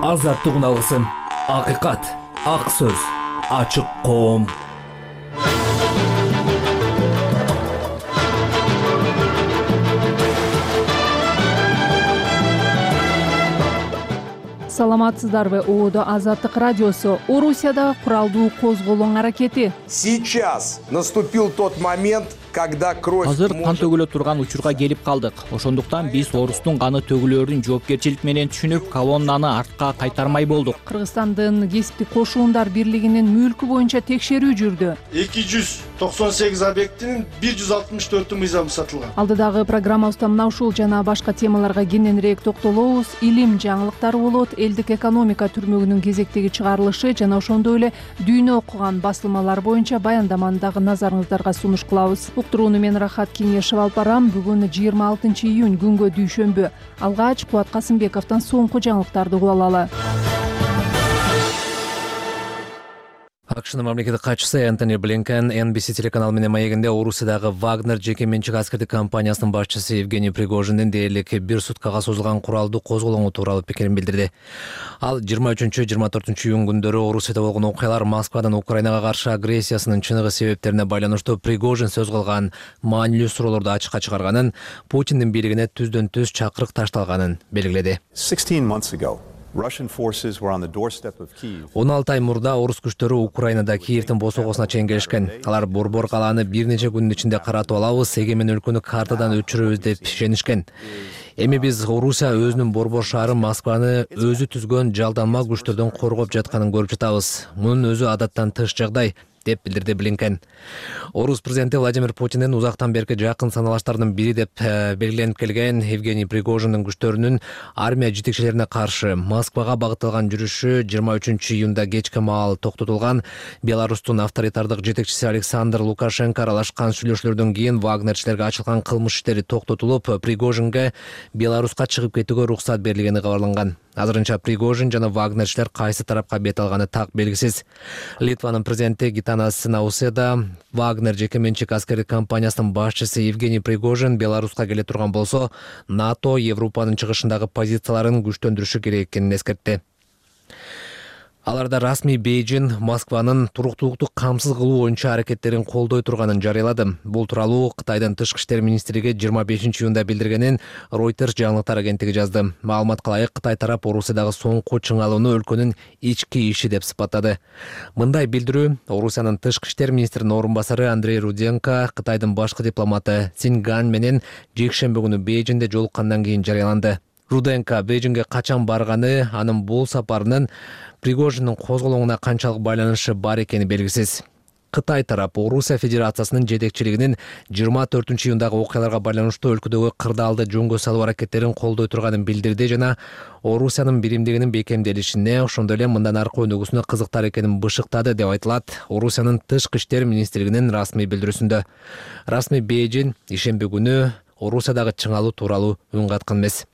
азаттык алгысым, акыйкат, ак сөз, ачык коом. Саламатсыздарбы? ООД Азаттык радиосу. Орусияда куралдуу козголоң аракети. Сейчас наступил тот момент, когда кровь Азыр кан төгүлө турган учурга келип калдык. Ошондуктан биз орустун каны төгүлөрүн жоопкерчилик менен түшүнүп, колоннаны артка кайтармай болдук. Кыргызстандын кесиптик кошуундар бирлигинин мүлкү боюнча текшерүү жүрдү. 298 объектинин 164 мыйзамы сатылган. Алдыдагы программабызда мына ушул жана башка темаларга кененирээк токтолобуз. Илим жаңылыктары болот, элдик экономика түрмөгүнүн кезектеги чыгарылышы жана ошондой эле дүйнө окуган басылмалар боюнча баяндаманы дагы назарыңыздарга сунуш кылабыз. Уктурууну мен Рахат Кеңешев алып барам. Бүгүн 26 июнь күнгө дүйшөмбү. Алгач Кубат Касымбековдон соңку жаңылыктарды угуп алалы. АКШнын мамлекеттик катчысы Энтони Блинкен NBC телеканалы менен маегинде Орусиядагы Вагнер жеке менчик аскердик компаниясынын башчысы Евгений Пригожиндин дээрлик бир суткага созулган куралдуу козголоңу тууралуу пикирин билдирди. Ал 23-24 июнь күндөрү Орусияда болгон окуялар Москвадан Украинага каршы агрессиясынын чыныгы себептерине байланыштуу Пригожин сөз кылган маанилүү суроолорду ачыкка чыгарганын, Путиндин бийлигине түздөн түз чакырык ташталганын белгиледи. 16 ай мурда орус күчтөрү Украинада Киевдин босогосуна чейин келишкен. Алар борбор калааны бир нече күнүн ичинде каратып алабыз, эгемен өлкөнү картадан өчүрөбүз деп ишенишкен. Эми биз Орусия өзүнүн борбор шаарын Москваны өзү түзгөн жалданма күчтөрдөн коргоп жатканын көрүп жатабыз. Мунун өзү адаттан тыш жагдай, деп билдирди Блинкен. Орус президенти Владимир Путиндин узактан берки жакын саналаштарынын бири деп белгиленип келген Евгений Пригожиндин күчтөрүнүн армия жетекчилерине каршы Москвага багытталган жүрүшү 23 июнда кечке маал токтотулган. Беларустун авторитардык жетекчиси Александр Лукашенко аралашкан сүйлөшүүлөрдөн кийин вагнерчилерге ачылган кылмыш иштери токтотулуп, Пригожинге Беларуска чыгып кетүүгө рухсат берилгени кабарланган. Азырынча Пригожин жана вагнерчилер кайсы тарапка бет алганы так белгисиз. Литванын президенти Гитанас Науседа Вагнер жеке менчик аскердик компаниясынын башчысы Евгений Пригожин Беларуска келе турган болсо, НАТО Европанын чыгышындагы позицияларын күчтөндүрүшү керек экенин эскертти. Аларда расмий Бейжин Москванын туруктуулукту камсыз кылуу боюнча аракеттерин колдой турганын жарыялады. Бул тууралуу Кытайдын тышкы иштер министрлиги 25 июнда билдиргенин Reuters жаңылыктар агенттиги жазды. Маалыматка ылайык, Кытай тарап Орусиядагы соңку чыңалууну өлкөнүн ички иши деп сыпаттады. Мындай билдирүү Орусиянын тышкы иштер министринин орун басары Андрей Руденко Кытайдын башкы дипломаты Цин Ган менен жекшемби күнү Бейжинде жолуккандан кийин жарыяланды. Руденко Бейжинге качан барганы, анын бул сапарынын Пригожиндин козголоңуна канчалык байланышы бар экени белгисиз. Кытай тарап Орусия Федерациясынын жетекчилигинин 24 июндагы окуяларга байланыштуу өлкөдөгү кырдаалды жөнгө салуу аракеттерин колдой турганын билдирди жана Орусиянын биримдигинин бекемделишине, ошондой эле мындан аркы өнүгүүсүнө кызыктар экенин бышыктады деп айтылат Орусиянын тышкы иштер министрлигинин расмий билдирүүсүндө. Расмий Бейжин ишемби күнү Орусиядагы чыңалуу тууралуу үн каткан эмес.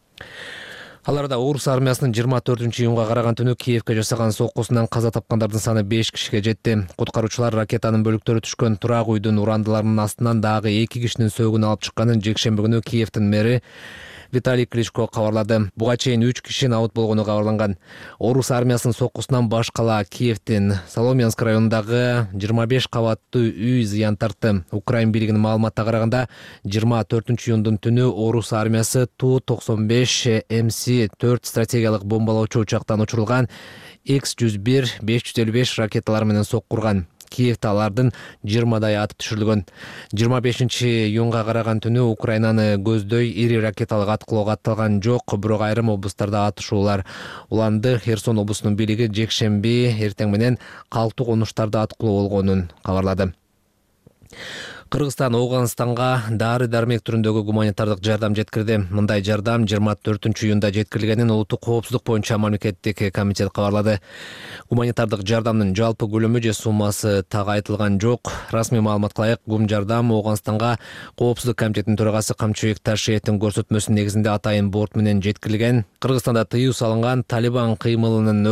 Аларда Орус армиясынын 24 июнга караган түнү Киевке жасаган соккусунан каза тапкандардын саны 5 кишиге жетти. Куткаруучулар ракетанын бөлүктөрү түшкөн турак үйдүн урандыларынын астынан дагы 2 кишинин сөөгүн алып чыкканын жекшемби күнү Киевдин мэри Виталий Кличко кабарлады. Буга чейин 3 киши абут болгону кабарланган. Орус армиясынын соккусунан баш кала Киевдин Соломьянск районундагы 25 кабаттуу үй зыян тартты. Украин бийлигинин маалыматына караганда 24 июндун түнү Орус армиясы Ту-95 МС-4 стратегиялык бомбалоочу учактан учурулган X-101 555 ракеталар менен соккурган. Киевде алардын 20дай атып түшүрүлгөн. 25 июнга караган түнү Украинаны көздөй ири ракеталык аткылоого атталган жок, бирок айрым облустарда атышуулар уланды. Херсон облусунун бийлиги жекшемби эртең менен калктуу конуштарда аткылоо болгонун кабарлады. Кыргызстан Оганстанга дары-дармек түрүндөгү гуманитардык жардам жеткирди. Мындай жардам 24 июнда жеткирилгенин Улуттук коопсуздук боюнча мамлекеттик комитет кабарлады. Гуманитардык жардамдын жалпы көлөмү же суммасы так айтылган жок. Расмий маалыматка ылайык, гум жардам Оганстанга коопсуздук комитетинин төрагасы Камчыбек Ташиевдин көрсөтмөсүнүн негизинде атайын борт менен жеткирилген. Кыргызстанда тыюу салынган Талибан кыймылынын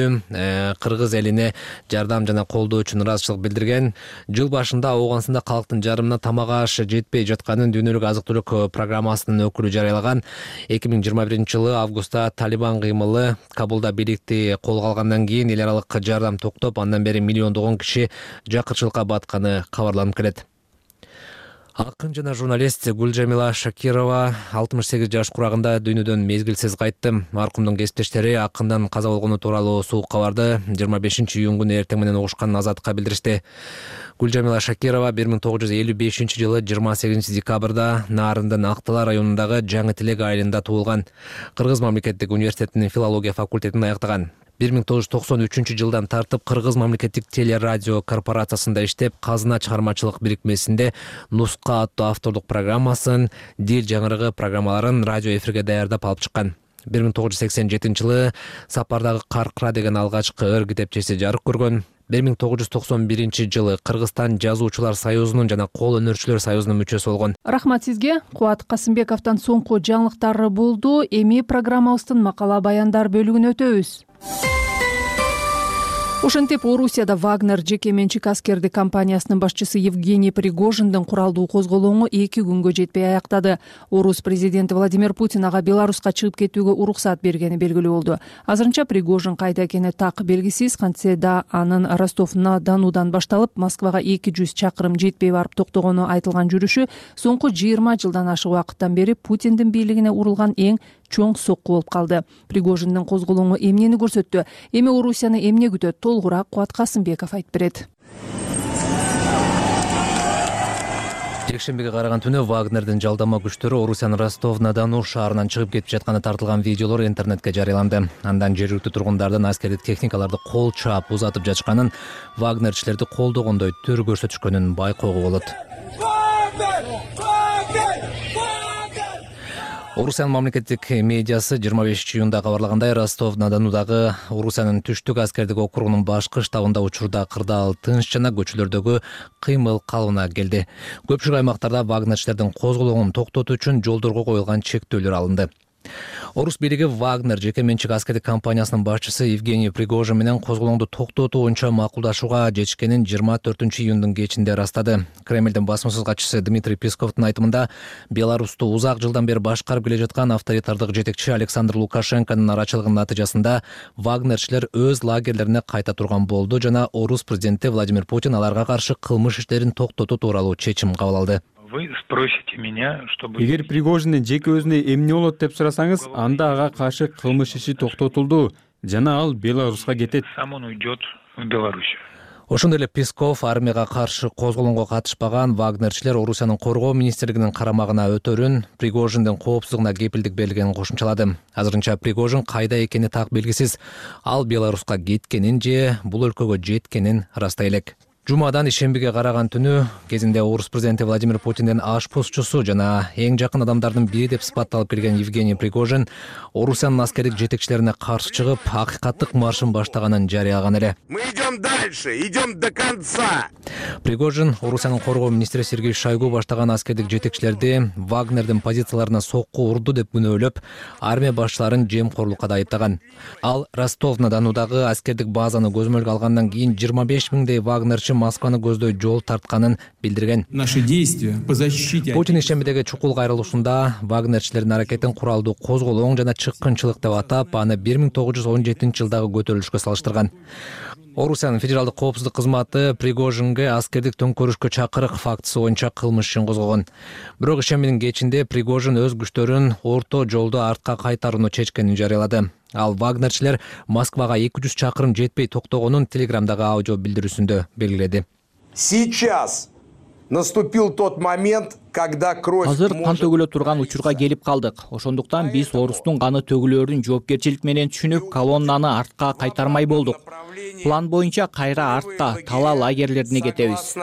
өкмөтү кыргыз элине жардам жана колдоо үчүн ыраазычылык билдирген. Жыл башында Оганстанда калктын сааттын жарымына тамак аш жетпей жатканын дүйнөлүк азык түлүк программасынын өкүлү жарыялаган. 2021-жылы августта Талибан кыймылы Кабулда бийликти колго алгандан кийин эл аралык жардам токтоп, андан бери миллиондогон киши жакырчылыкка батканы кабарланып келет. Акын жана журналист Гүлжамила Шакирова 68 жаш курагында дүйнөдөн мезгилсиз кайтты. Маркумдун кесиптештери акындан каза болгону тууралуу суук кабарды 25-июнь күнү эртең менен угушкан Азатка билдиришти. Гүлжамила Шакирова 1955-жылы 28 декабрда Нарындын Актала районундагы Жаңы Тилек айылында туулган. Кыргыз мамлекеттик университетинин филология факультетин аяктаган. 1993-жылдан тартып Кыргыз мамлекеттик телерадио корпорациясында иштеп, Казына чыгармачылык бирикмесинде Нуска аттуу автордук программасын, Дил жаңырыгы программаларын радио эфирге даярдап алып чыккан. 1987-жылы Сапардагы Каркыра деген алгачкы ыр китепчеси жарык көргөн. 1991-жылы Кыргызстан жазуучулар союзунун жана кол өнөрчүлөр союзунун мүчөсү болгон. Рахмат сизге. Кубат Касымбековдон соңку жаңылыктар болду. Эми программабыздын макала баяндар бөлүгүнө өтөбүз. Ошентип, Орусияда Вагнер жеке менчик аскердик компаниясынын башчысы Евгений Пригожиндин куралдуу козголоңу 2 күнгө жетпей аяктады. Орус президенти Владимир Путин ага Беларуска чыгып кетүүгө уруксат бергени белгилүү болду. Азырынча Пригожин кайда экени так белгисиз. Кантсе да анын Ростов-на-Донудан башталып, Москвага 200 чакырым жетпей барып токтогону айтылган жүрүшү соңку 20 жылдан ашык убакыттан бери Путиндин бийлигине урулган эң чоң сокку болуп калды. Пригожиндин козголоңу эмнени көрсөттү? Эми Орусияны эмне күтөт? Толгураак Кубат Касымбеков айтып берет. Жекшембиге караган түнү Вагнердин жалдама күчтөрү Орусиянын Ростов-на-Дону шаарынан чыгып кетип жатканы тартылган видеолор интернетке жарыяланды. Андан жергиликтүү тургундардын аскердик техникаларды кол чаап узатып жатышканын, Вагнерчилерди колдогондой төр көрсөтүшкөнүн байкоого болот. Орусиянын мамлекеттик медиасы 25-июнда кабарлагандай, Ростов-на-Донудагы Орусиянын түштүк аскердик округунун башкы штабында учурда кырдаал тынч жана көчөлөрдөгү кыймыл калыбына келди. Көпчүлүк аймактарда вагнерчилердин козголоңун токтотуу үчүн жолдорго коюлган чектөөлөр алынды. Орус бийлиги Вагнер жеке менчик аскердик компаниясынын башчысы Евгений Пригожин менен козголоңду токтотуу боюнча макулдашууга жетишкенин 24-июндун кечинде ырастады. Кремлдин басмасөз катчысы Дмитрий Песковдун айтымында, Беларусту узак жылдан бери башкарып келе жаткан авторитардык жетекчи Александр Лукашенконун арачылыгынын натыйжасында Вагнерчилер өз лагерлерине кайта турган болду жана Орус президенти Владимир Путин аларга каршы кылмыш иштерин токтотуу тууралуу чечим кабыл алды. Вы спросите меня, чтобы... Эгер Пригожиндин жеке өзүнө эмне болот деп сурасаңыз, анда ага каршы кылмыш иши токтотулду жана ал Беларуска кетет. Сам он уйдет в Беларусь. Ошондой эле Песков армияга каршы козголоңго катышпаган вагнерчилер Орусиянын коргоо министрлигинин карамагына өтөрүн, Пригожиндин коопсуздугуна кепилдик бергенин кошумчалады. Азырынча Пригожин кайда экени так белгисиз. Ал Беларуска кеткенин же бул өлкөгө жеткенин ырастай элек. Жумадан ишембиге караган түнү кезинде Орус президенти Владимир Путиндин ашпозчусу жана эң жакын адамдардын бири деп сыпатталып келген Евгений Пригожин Орусиянын аскердик жетекчилерине каршы чыгып, акыйкаттык маршын баштаганын жарыялаган эле. Мы идем дальше, идем до конца. Пригожин Орусиянын коргоо министри Сергей Шойгу баштаган аскердик жетекчилерди Вагнердин позицияларына сокку урду деп күнөөлөп, армия башчыларын жемкорлукка да айыптаган. Ал Ростов-на-Донудагы аскердик базаны көзөмөлгө алгандан кийин 25 миңдей вагнерчи Москваны көздөй жол тартканын билдирген. Наши действия по защите... Путин ишембидеги чукул кайрылышында вагнерчилердин аракетин куралдуу козголоң жана чыккынчылык деп атап, аны 1917-жылдагы көтөрүлүшкө салыштырган. Орусиянын федералдык коопсуздук кызматы Пригожинге аскердик төңкөрүшкө чакырык фактысы боюнча кылмыш ишин козгогон. Бирок ишембинин кечинде Пригожин өз күчтөрүн орто жолдо артка кайтарууну чечкенин жарыялады. Ал вагнерчилер Москвага 200 чакырым жетпей токтогонун Телеграмдагы аудио билдирүүсүндө белгиледи. Сейчас наступил тот момент, когда кровь... Азыр кан төгүлө турган учурга келип калдык. Ошондуктан биз Орустун каны төгүлөрүн жоопкерчилик менен түшүнүп, колоннаны артка кайтармай болдук. План боюнча кайра артка, тала лагерлерине кетебиз.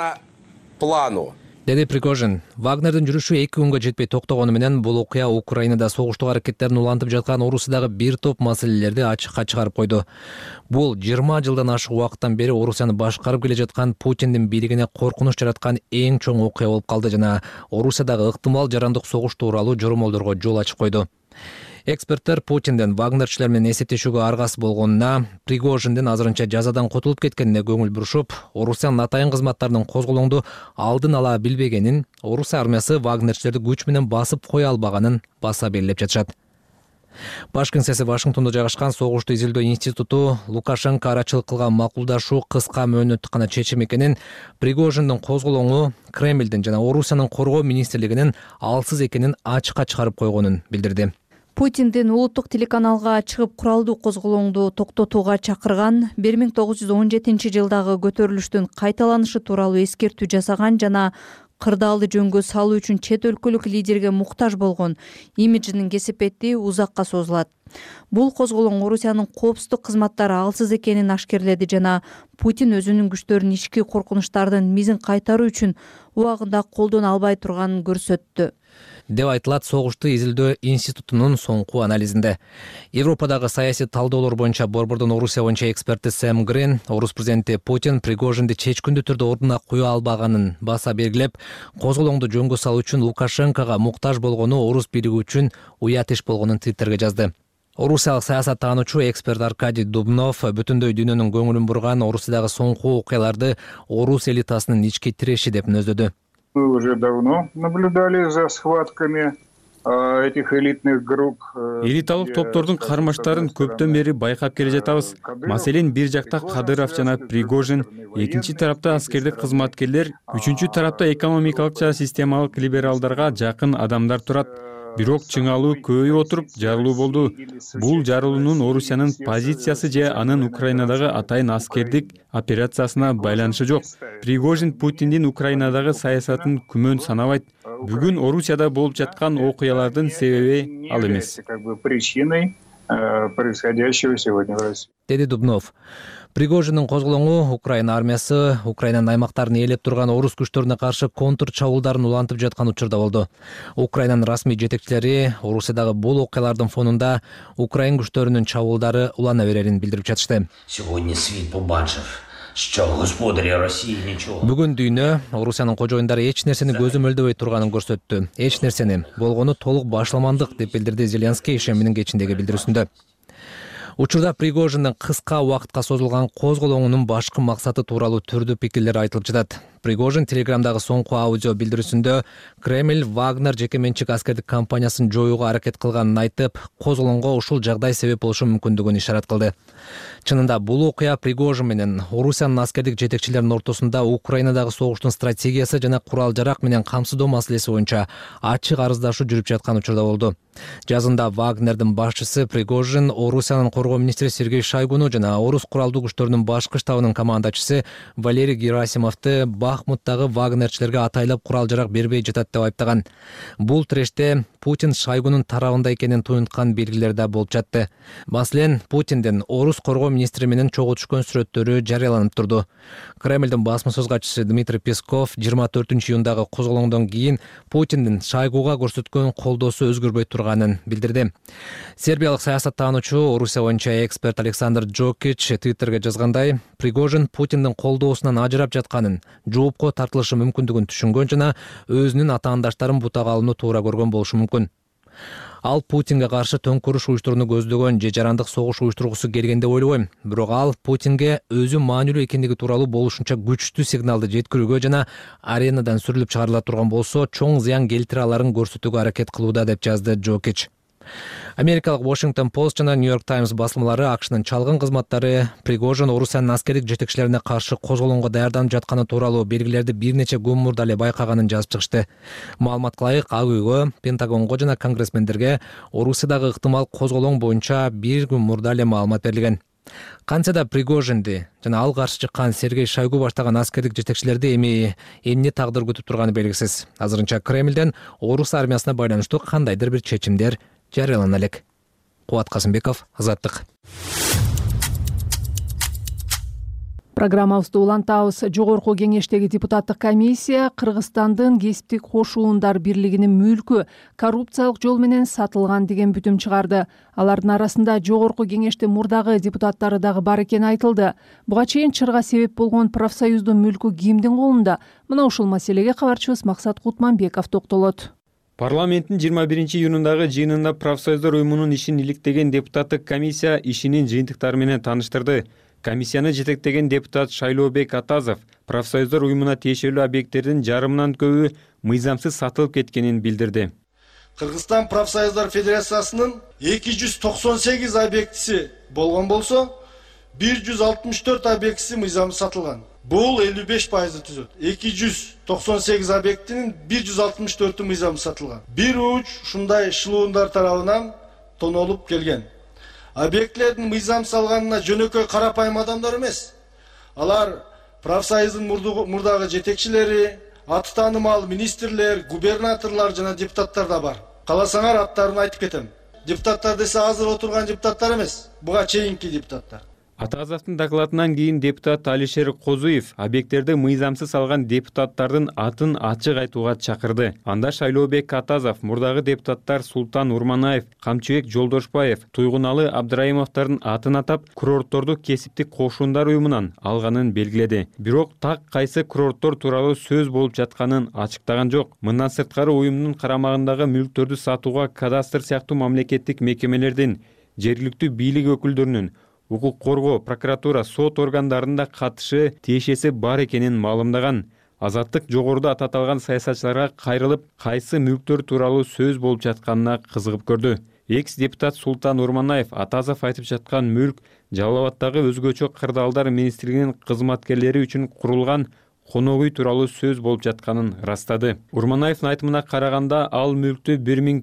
Плану. Деди Пригожин. Вагнердин жүрүшү 2 күнгө жетпей токтогону менен бул окуя Украинада согуштук аракеттерин улантып жаткан Орусиядагы бир топ маселелерди ачыкка чыгарып койду. Бул 20 жылдан ашык убакыттан бери Орусияны башкарып келе жаткан Путиндин бийлигине коркунуч жараткан эң чоң окуя болуп калды жана Орусиядагы ыктымал жарандык согуш тууралуу жоромолдорго жол ачып койду. Эксперттер Путиндин Вагнерчилер менен эсептешүүгө аргасы болгонуна, Пригожиндин азырынча жазадан котулуп кеткенине көңүл бурушуп, Орусиянын атайын кызматтарынын козголоңду алдын ала билбегенин, Орусия армиясы Вагнерчилерди күч менен басып кое албаганын баса белгилеп жатышат. Баш кеңсеси Вашингтондо жайгашкан Согушту изилдөө институту Лукашенко арачылык кылган макулдашуу кыска мөөнөттүк гана чечим экенин, Пригожиндин козголоңу Кремлдин жана Орусиянын коргоо министрлигинин алсыз экенин ачыкка чыгарып койгонун билдирди. Путиндин улуттук телеканалга чыгып куралдуу козголоңду токтотууга чакырган, 1917 жылдагы көтөрүлүштүн кайталанышы тууралуу эскертүү жасаган жана кырдаалды жөнгө салуу үчүн чет өлкөлүк лидерге муктаж болгон имиджинин кесепети узакка созулат. Бул козголоң Орусиянын коопсуздук кызматтары алсыз экенин ашкерледи жана Путин өзүнүн күчтөрүн ички коркунучтардын мизин кайтаруу үчүн убагында колдоно албай турганын көрсөттү, деп айтылат Согушту изилдөө институтунун соңку анализинде. Европадагы саясий талдоолор боюнча борбордон Орусия боюнча эксперти Сэм Грин, Орус президенти Путин Пригожинди чечкиндүү түрдө ордуна кое албаганын баса белгилеп, козголоңду жөнгө салуу үчүн Лукашенкого муктаж болгону орус бириги үчүн уят иш болгонун Твиттерге жазды. Орусиялык саясаттануучу эксперт Аркадий Дубнов бүтүндөй дүйнөнүн көңүлүн бурган Орусиядагы соңку окуяларды орус элитасынын ички тиреши деп мүнөздөдү. Мы уже давно наблюдали за схватками этих элитных групп. Элиталык топтордун кармаштарын көптөн бери байкап келе жатабыз. Маселен, бир жакта Кадыров жана Пригожин, экинчи тарапта аскердик кызматкерлер, үчүнчү тарапта экономикалык жана системалык либералдарга жакын адамдар турат. Бирок чыңалуу көбөйүп отуруп жарылуу болду. Бул жарылуунун Орусиянын позициясы же анын Украинадагы атайын аскердик операциясына байланышы жок. Пригожин Путиндин Украинадагы саясатын күмөн санабайт. Бүгүн Орусияда болуп жаткан окуялардын себеби ал эмес. Причиной происходящего сегодня в России. Деди Дубнов. Пригожиндин козголоңу Украина армиясы Украинанын аймактарын ээлеп турган орус күчтөрүнө каршы контр чабуулдарын улантып жаткан учурда болду. Украинанын расмий жетекчилери Орусиядагы бул окуялардын фонунда Украин күчтөрүнүн чабуулдары улана берерин билдирип жатышты. Сегодня свит побачив, що господарі Росії нічого. Бүгүн дүйнө Орусиянын кожоюндары эч нерсени көзү мөлдөбөй турганын көрсөттү. Эч нерсени, болгону толук башламандык деп билдирди Зеленский ишеминин кечиндеги билдирүүсүндө. Учурда Пригожиндин кыска убакытка созулган козголоңунун башкы максаты тууралуу түрдүү пикирлер айтылып жатат. Пригожин Телеграмдагы соңку аудио билдирүүсүндө Кремль Вагнер жекеменчик аскердик компаниясын жоюуга аракет кылганын айтып, козголоңго ушул жагдай себеп болушу мүмкүндүгүн ишарат кылды. Чынында бул окуя Пригожин менен Орусиянын аскердик жетекчилеринин ортосунда Украинадагы согуштун стратегиясы жана курал-жарак менен камсыздоо маселеси боюнча ачык арыздашуу жүрүп жаткан учурда болду. Жазында Вагнердин башчысы Пригожин Орусиянын коргоо министри Сергей Шойгуну жана орус куралдуу күчтөрүнүн башкы штабынын командачысы Валерий Герасимовду Бахмуттагы вагнерчилерге атайлап курал-жарак бербей жатат деп айыптаган. Бул тиреште Путин Шойгунун тарабында экенин туюнткан белгилер да болуп жатты. Маселен, Путиндин орус коргоо министри менен чогуу түшкөн сүрөттөрү жарыяланып турду. Кремлдин басма сөз катчысы Дмитрий Песков 24-июндагы козголоңдон кийин Путиндин Шойгуга көрсөткөн колдоосу өзгөрбөй турганын билдирди. Сербиялык саясаттануучу Орусия боюнча эксперт Александр Джокич Твиттерге жазгандай, Пригожин Путиндин колдоосунан ажырап жатканын, жоопко тартылышы мүмкүндүгүн түшүнгөн жана өзүнүн атаандаштарын бутага алууну туура көргөн болушу мүмкүн. Ал Путинге каршы төңкүрүш уюштурууну көздөгөн же жарандык согуш уюштургусу келген деп ойлобойм. Бирок ал Путинге өзү маанилүү экендиги тууралуу болушунча күчтүү сигналды жеткирүүгө жана аренадан сүрүлүп чыгарыла турган болсо, чоң зыян келтире аларын көрсөтүүгө аракет кылууда деп жазды Джокич. Америкалык Washington Post жана New York Times басылмалары АКШнын чалгын кызматтары Пригожин Орусиянын аскердик жетекчилерине каршы козголоңго даярданып жатканы тууралуу белгилерди бир нече күн мурда эле байкаганын жазып чыгышты. Маалыматка ылайык, Ак үйгө, Пентагонго жана конгрессмендерге Орусиядагы ыктымал козголоң боюнча бир күн мурда эле маалымат берилген. Кантсе да Пригожинди жана ал каршы чыккан Сергей Шойгу баштаган аскердик жетекчилерди эми эмне тагдыр күтүп турганы белгисиз. Азырынча Кремлден орус армиясына байланыштуу кандайдыр бир чечимдер жарыялана элек. Кубат Касымбеков, Азаттык. Программабызды улантабыз. Жогорку кеңештеги депутаттык комиссия Кыргызстандын кесиптик кошуундар бирлигинин мүлкү коррупциялык жол менен сатылган деген бүтүм чыгарды. Алардын арасында жогорку кеңештин мурдагы депутаттары дагы бар экени айтылды. Буга чейин чырга себеп болгон профсоюздун мүлкү кимдин колунда? Мына ушул маселеге кабарчыбыз Максат Кутманбеков токтолот. Парламенттин 21-июнундагы жыйынында профсоюздар уюмунун ишин иликтеген депутаттык комиссия ишинин жыйынтыктары менен тааныштырды. Комиссияны жетектеген депутат Шайлообек Атазов профсоюздар уюмуна тиешелүү объекттердин жарымынан көбү мыйзамсыз сатылып кеткенин билдирди. Кыргызстан профсоюздар федерациясынын 298 объектиси болгон болсо, 164 объектиси мыйзамсыз сатылган. Бул 55% түзөт. 298 объектинин 164 мыйзамсыз сатылган. Бир уч ушундай шылуундар тарабынан тонолуп келген. Объектлердин мыйзамсыз алганына жөнөкөй карапайым адамдар эмес. Алар профсоюздун мурдагы жетекчилери, аты таанымал министрлер, губернаторлор жана депутаттар да бар. Кааласаңар аттарын айтып кетем. Депутаттар десе азыр отурган депутаттар эмес, буга чейинки депутаттар. Атазовдун докладынан кийин депутат Алишер Козуев объекттерди мыйзамсыз алган депутаттардын атын ачык айтууга чакырды. Анда Шайлообек Атазов, мурдагы депутаттар Султан Урманаев, Камчыбек Жолдошбаев, Туйгуналы Абдрайымовдордун атын атап, курортторду кесиптик кошундар уюмунан алганын белгиледи. Бирок так кайсы курорттор тууралуу сөз болуп жатканын ачыктаган жок. Мындан сырткары уюмдун карамагындагы мүлктөрдү сатууга кадастр сыяктуу мамлекеттик мекемелердин, жергиликтүү бийлик өкүлдөрүнүн, укук коргоо, прокуратура, сот органдарында катышы тиешеси бар экенин маалымдаган. Азаттык жогоруда аталган саясатчыларга кайрылып, кайсы мүлктөр тууралуу сөз болуп жатканына кызыгып көрдү. Экс-депутат Султан Урманаев Атазов айтып жаткан мүлк Жалал Абаддагы өзгөчө кырдаалдар министрлигинин кызматкерлери үчүн курулган конок үй тууралуу сөз болуп жатканын растады. Урманаевдин айтымына караганда, ал мүлктү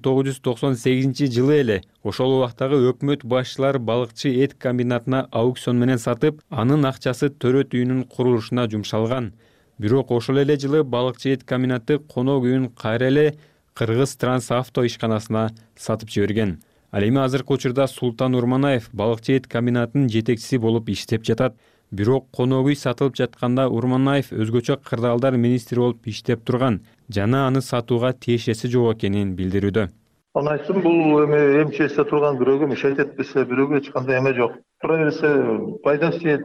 1998 эле ошол убактагы өкмөт башчылары балыкчы эт комбинатына аукцион менен сатып, анын акчасы төрөт үйүнүн курулушуна жумшалган. Бирок ошол эле жылы балыкчы эт комбинаты конок үйүн кайра эле Кыргыз Трансавто ишканасына сатып жиберген. Ал эми азыркы учурда Султан Урманаев балыкчы эт комбинатынын жетекчиси болуп иштеп жатат. Бирок конок үй сатылып жатканда Урманаев өзгөчө кырдаалдар министри болуп иштеп турган жана аны сатууга тиешеси жок экенин билдирүүдө. Аны айтсам, бул эми МЧСте турган бирөөгө мешайт этпесе, бирөөгө эч кандай эме жок. Тура берсе, пайдасы тиет,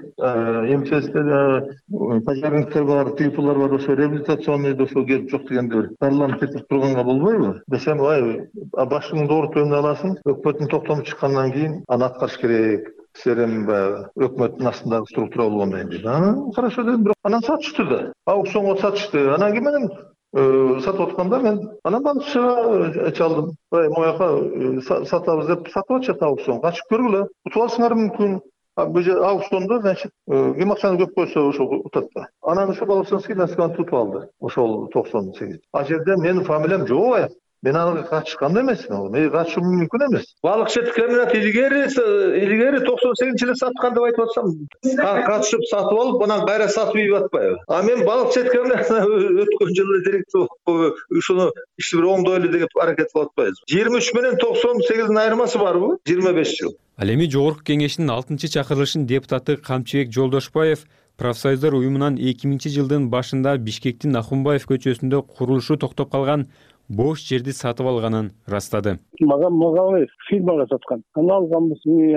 МЧСте пожарниктер бар, тыйпылар бар, ошо реабилитационный ошо келип жок дегенде бир дарыланып кетип турганга болбойбу? Десем, башыңды оорутуп аласың, өкмөттүн токтому чыккандан кийин аны аткарыш керек. Серем өкмөттүн астындагы структура болгондон кийин. Хорошо дедим, бирок анан сатышты да. Аукционго сатышты. Анан кийин менен сатып атканда мен анан балыкчыга чалдым. Мояка сатабыз деп сатып атышат аукцион. Качып көргүлө. Утуп алсаңар мүмкүн. Аукциондо, значит, ким акчаны көп койсо ошол утат да. Анан ошо балыкчынын насканы тутуп алды. Ошол 98. А жерде менин фамилиям жок. Мен аны качышкан эмесмин, мен качышым мүмкүн эмес. Балыкчы комбинат илгери 98-жылы саткан деп айтып атсам, качышып сатып алып, анан кайра сатып ийип атпайбы? А мен балыкчы комбинатына өткөн жылы директор болуп, ушуну ишти бир оңдойлу деп аракет кылып атпайбыз. 23 менен 98-дин айырмасы барбы? 25 жыл. Ал эми жогорку кеңештин 6-чакырылышынын депутаты Камчыбек Жолдошбаев профсоюздар уюмунан 2000-жылдын башында Бишкектин Ахунбаев көчөсүндө курулушу токтоп калган бош жерди сатып алганын растады. Мага фирмага саткан. Аны алганбыз,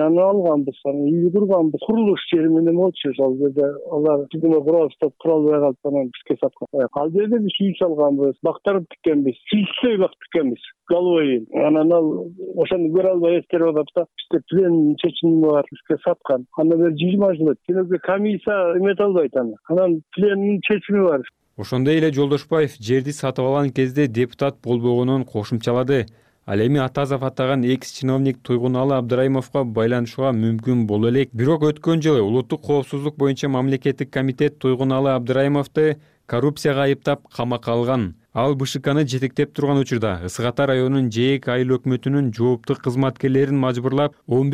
аны үйдү курганбыз. Курулуш жери менен болчу, ал жерде алар фирма куралбай калып, анан бизге саткан. Ал жерде биз үй салганбыз, бактар тиккенбиз, сүйсөй бак тиккенбиз. Головой. Анан ал ошону көрө албай эскерип атып да, бизде плен чечими бар, бизге саткан. Анда бери 20 жыл өттү. Кенеге комиссия эмете албайт аны. Анан пленин чечими бар. Ошондой эле Жолдошбаев жерди сатып алган кезде депутат болбогонун кошумчалады. Ал эми Атазов атаган экс-чиновник Туйгуналы Абдрайымовго байланышууга мүмкүн боло элек. Бирок өткөн жылы улуттук коопсуздук боюнча мамлекеттик комитет Туйгуналы Абдрайымовду коррупцияга айыптап камакка алган. Ал БШКны жетектеп турган учурда Ысык Ата районунун ЖЭК айыл өкмөтүнүн жоопту кызматкерлерин мажбурлап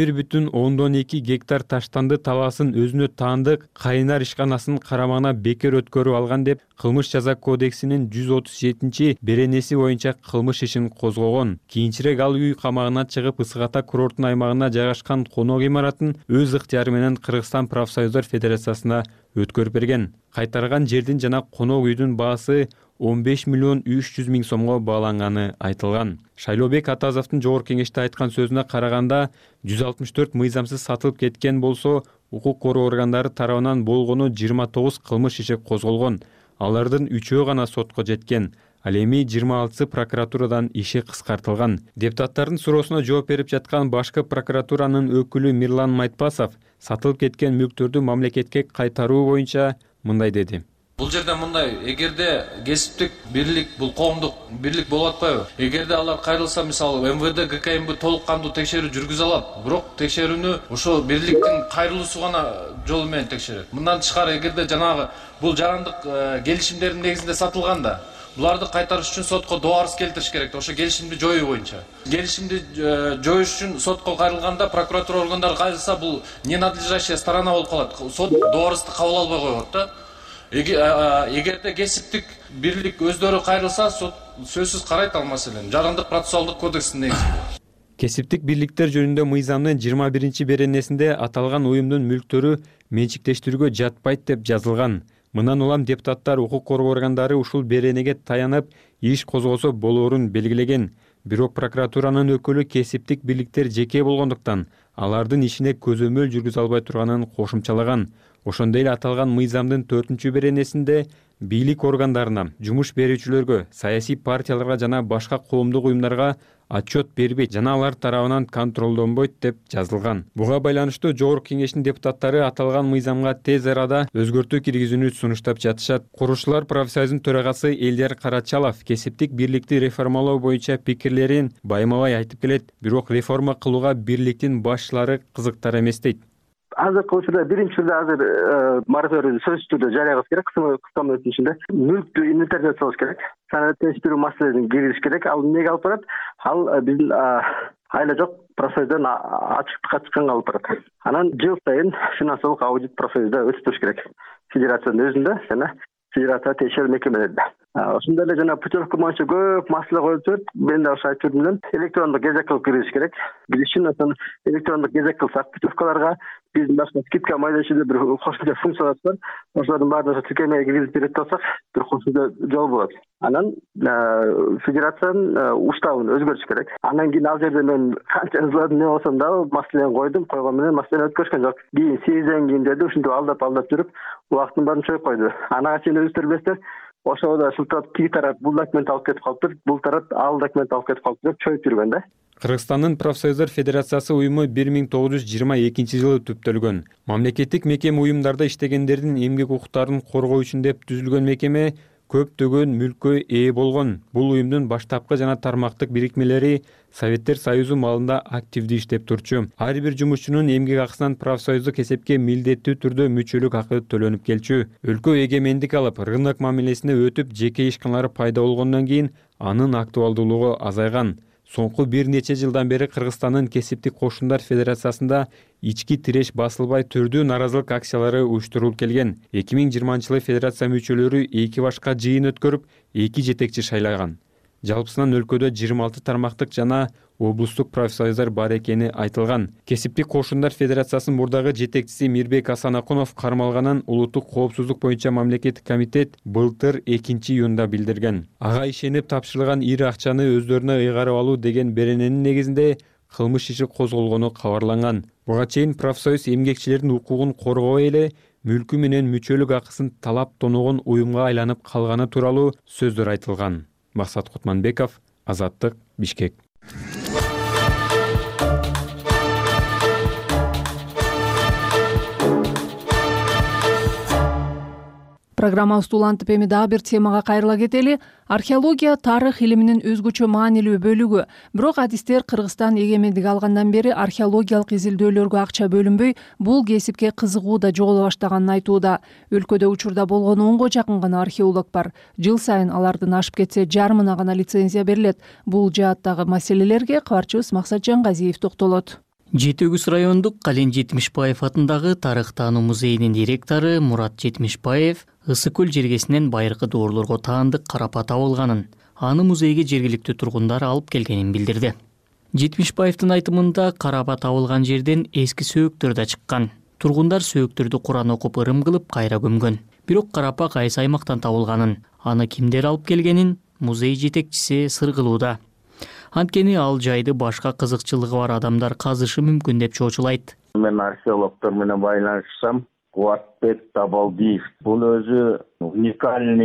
11,2 гектар таштанды талаасын өзүнө таандык Кайнар ишканасынын карамагына бекер өткөрүп алган деп Кылмыш жаза кодексинин 137 беренеси боюнча кылмыш ишин козгогон. Кийинчерээк ал үй камагына чыгып Ысык Ата курорттун аймагына жайгашкан конок имаратын өз ыктыяры менен Кыргызстан профсоюздар федерациясына өткөрүп берген. Кайтарган жердин жана конок үйдүн баасы 15 миллион 300 миң сомго бааланганы айтылган. Шайлообек Атазовдун жогорку кеңеште айткан сөзүнө караганда 164 мыйзамсыз сатылып кеткен болсо, укук коргоо органдары тарабынан болгону 29 кылмыш иши козголгон. Алардын 3-өө гана сотко жеткен. Ал эми 26 прокуратурадан иши кыскартылган. Депутаттардын суроосуна жооп берип жаткан башкы прокуратуранын өкүлү Мирлан Майтпасов сатылып кеткен мүлктөрдү мамлекетке кайтаруу боюнча мындай деди. Бул жерде мындай, эгерде кесиптик бирлик, бул коомдук бирлик болуп атпайбы? Эгерде алар кайрылса, мисалы МВД, ГКМБ толук кандуу текшерүү жүргүзө алат, бирок текшерүүнү ошо бирликтин кайрылуусу гана жолу менен текшерет. Мындан тышкары, эгерде жанагы бул жарандык келишимдердин негизинде сатылганда, буларды кайтарыш үчүн сотко доо арыз келтириш керек. Ошо келишимди жоюу боюнча. Келишимди жоюш үчүн сотко кайрылганда, прокуратура органдары кайрылса, бул ненадлежащая сторона болуп калат. Сот доо арызды кабыл албай коет да. Эгерде кесиптик бирлик өздөрү кайрылса, сот сөзсүз карайт ал маселени. Жарандык процессуалдык кодекстин негизинде. Кесиптик бирликтер жөнүндө мыйзамдын 21-беренесинде аталган уюмдун мүлктөрү менчиктештирүүгө жатпайт деп жазылган. Мындан улам депутаттар укук коргоо органдары ушул беренеге таянып иш козгосо болоорун белгилеген. Бирок прокуратуранын өкүлү кесиптик бирликтер жеке болгондуктан алардын ишине көзөмөл жүргүзө албай турганын кошумчалаган. Ошондой эле аталган мыйзамдын 4-беренесинде бийлик органдарына, жумуш берүүчүлөргө, саясий партияларга жана башка коомдук уюмдарга отчет бербейт жана алар тарабынан контролдонбойт деп жазылган. Буга байланыштуу Жогорку Кеңештин депутаттары аталган мыйзамга тез арада өзгөртүү киргизүүнү сунуштап жатышат. Курушчулар профсоюзунун төрагасы Элдер Карачалов кесиптик бирликти реформалоо боюнча пикирлерин байма-бай айтып келет, бирок реформа кылууга бирликтин башчылары кызыктар эмес дейт. Азыркы учурда биринчи түрдө мораторийди сөзсүз түрдө жарыягыбыз керек, кыска мөөнөттүн ичинде. Мүлктү инвентаризациялаш керек, санаттештирүү маселесин киргизиш керек. Ал эмнеге алып барат? Ал биздин айла жок профсоюздан ачыктыкка чыкканга алып барат. Анан жыл сайын финансылык аудит профсоюзда өтүп туруш керек. Федерациянын өзүндө жана федерация тиешелүү мекемелерде. Ошондой эле жана путевка боюнча көп маселе коюлуп жүрөт. Мен да ошо айтып жүрдүм, электрондук кезек кылып киргизиш керек. Биз үчүн электрондук кезек кылсак, путевкаларга биздин башка скидка майда ишиде бир кошумча функциялар бар. Ошолордун баарын тиркемеге киргизип берет болсак, бир кошумча жол болот. Анан федерациянын уставын өзгөртүш керек. Андан кийин ал жерде мен канча ызладым, не болсом да маселени койгон менен маселе өткөрүшкөн жок. Кийин сезден кийин деди, ушинтип алдап жүрүп, убактын баарын чоюп койду. Ага чейин өзүңүздөр билесиздер, ошого да шылтырап тиги тарап бул документ алып кетип калыптыр, бул тарап ал документ алып кетип калыптыр деп чоюп жүргөн да. Кыргызстандын профсоюздар федерациясы уюму 1922-жылы түптөлгөн. Мамлекеттик мекеме уюмдарда иштегендердин эмгек укуктарын коргоо үчүн деп түзүлгөн мекеме көптөгөн мүлккө ээ болгон. Бул уюмдун баштапкы жана тармактык бирикмелери Советтер Союзу маалында активдүү иштеп турчу. Ар бир жумушчунун эмгек акысынан профсоюздук эсепке милдеттүү түрдө мүчөлүк акы төлөнүп келчү. Өлкө эгемендик алып, рынок мамилесине өтүп, жеке ишканалар пайда болгондон кийин анын актуалдуулугу азайган. Соңку бир нече жылдан бери Кыргызстандын кесиптик кошундар федерациясында ички тиреш басылбай түрдүү наразылык акциялары уюштурулуп келген. 2020-жылы федерация мүчөлөрү 2 башка жыйын өткөрүп, 2 жетекчи шайлаган. Жалпысынан өлкөдө 26 тармактык жана облустук профсоюздар бар экени айтылган. Кесиптик кошундар федерациясынын мурдагы жетекчиси Мирбек Асанакунов кармалганын улуттук коопсуздук боюнча мамлекеттик комитет былтыр 2-июнда билдирген. Ага ишенип тапшырылган ири акчаны өздөрүнө ыйгарып алуу деген берененин негизинде кылмыш иши козголгону кабарланган. Буга чейин профсоюз эмгекчилердин укугун коргобой эле мүлкү менен мүчөлүк акысын талап тоногон уюмга айланып калганы тууралуу сөздөр айтылган. Максат Кутманбеков, Азаттык, Бишкек. Программабызды улантып эми дагы бир темага кайрыла кетели. Археология тарых илиминин өзгөчө маанилүү бөлүгү. Бирок адистер Кыргызстан эгемендик алгандан бери археологиялык изилдөөлөргө акча бөлүнбөй, бул кесипке кызыгуу да жоголо баштаганын айтууда. Өлкөдө учурда болгон 10го жакын гана археолог бар. Жыл сайын алардын ашып кетсе жарымына гана лицензия берилет. Бул жааттагы маселелерге кабарчыбыз Максат Жангазиев токтолот. Жети Өгүз райондук Кален Жетимишбаев атындагы тарых таануу музейинин директору Мурат Жетимишбаев Ысык көл жергесинен байыркы доорлорго таандык карапа табылганын, аны музейге жергиликтүү тургундар алып келгенин билдирди. Жетимишбаевдин айтымында карапа табылган жерден эски сөөктөр да чыккан. Тургундар сөөктөрдү Куран окуп ырым кылып кайра көмгөн. Бирок карапа кайсы аймактан табылганын, аны кимдер алып келгенин музей жетекчиси сыр кылууда. Анткени ал жайды башка кызыкчылыгы бар адамдар казышы мүмкүн деп чоочулайт. Мен археологдор менен байланышсам, Кубатбек Табалдиев. Бул өзү уникальный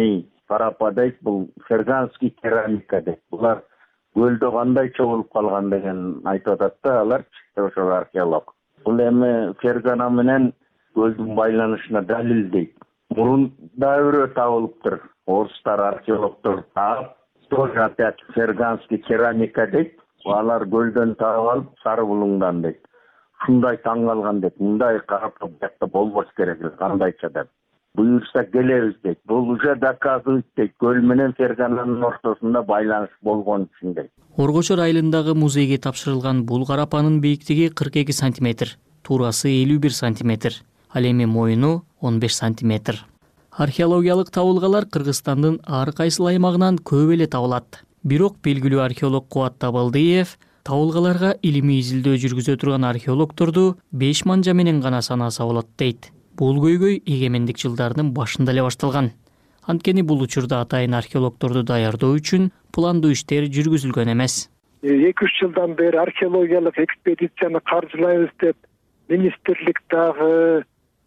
карапа дейт, бул ферганский керамика дейт. Булар көлдө кандайча болуп калган деген айтып атат да, алар ошол археолог. Бул эми фергана менен көлдүн байланышына далил дейт. Мурун дәүрө табылыптыр. Орустар археологдор таап, тоже опять ферганский керамика дейт. Алар көлдөн таап алып, сары булуңдан дейт. Шундай таң калган дейт. Мындай карап бакта болбош керек, кандайча деп. Буюрса келебиз дейт. Бул уже доказывает дейт. Көл менен фергананын ортосунда байланыш болгон үчүн дейт. Оргочор айылындагы музейге тапшырылган бул карапанын бийиктиги 42 сантиметр, туурасы 51 сантиметр, ал эми моюну 15 сантиметр. Археологиялык табылгалар Кыргызстандын ар кайсыл аймагынан көп эле табылат. Бирок белгилүү археолог Кубат Табалдиев табылгаларга илимий изилдөө жүргүзө турган археологторду 5 манжа менен гана санаса болот дейт. Бул көйгөй эгемендик жылдарынын башында эле башталган. Анткени бул учурда атайын археологторду даярдоо үчүн пландуу иштер жүргүзүлгөн эмес. 2-3 жылдан бери археологиялык экспедицияны каржылайбыз деп министрлик дагы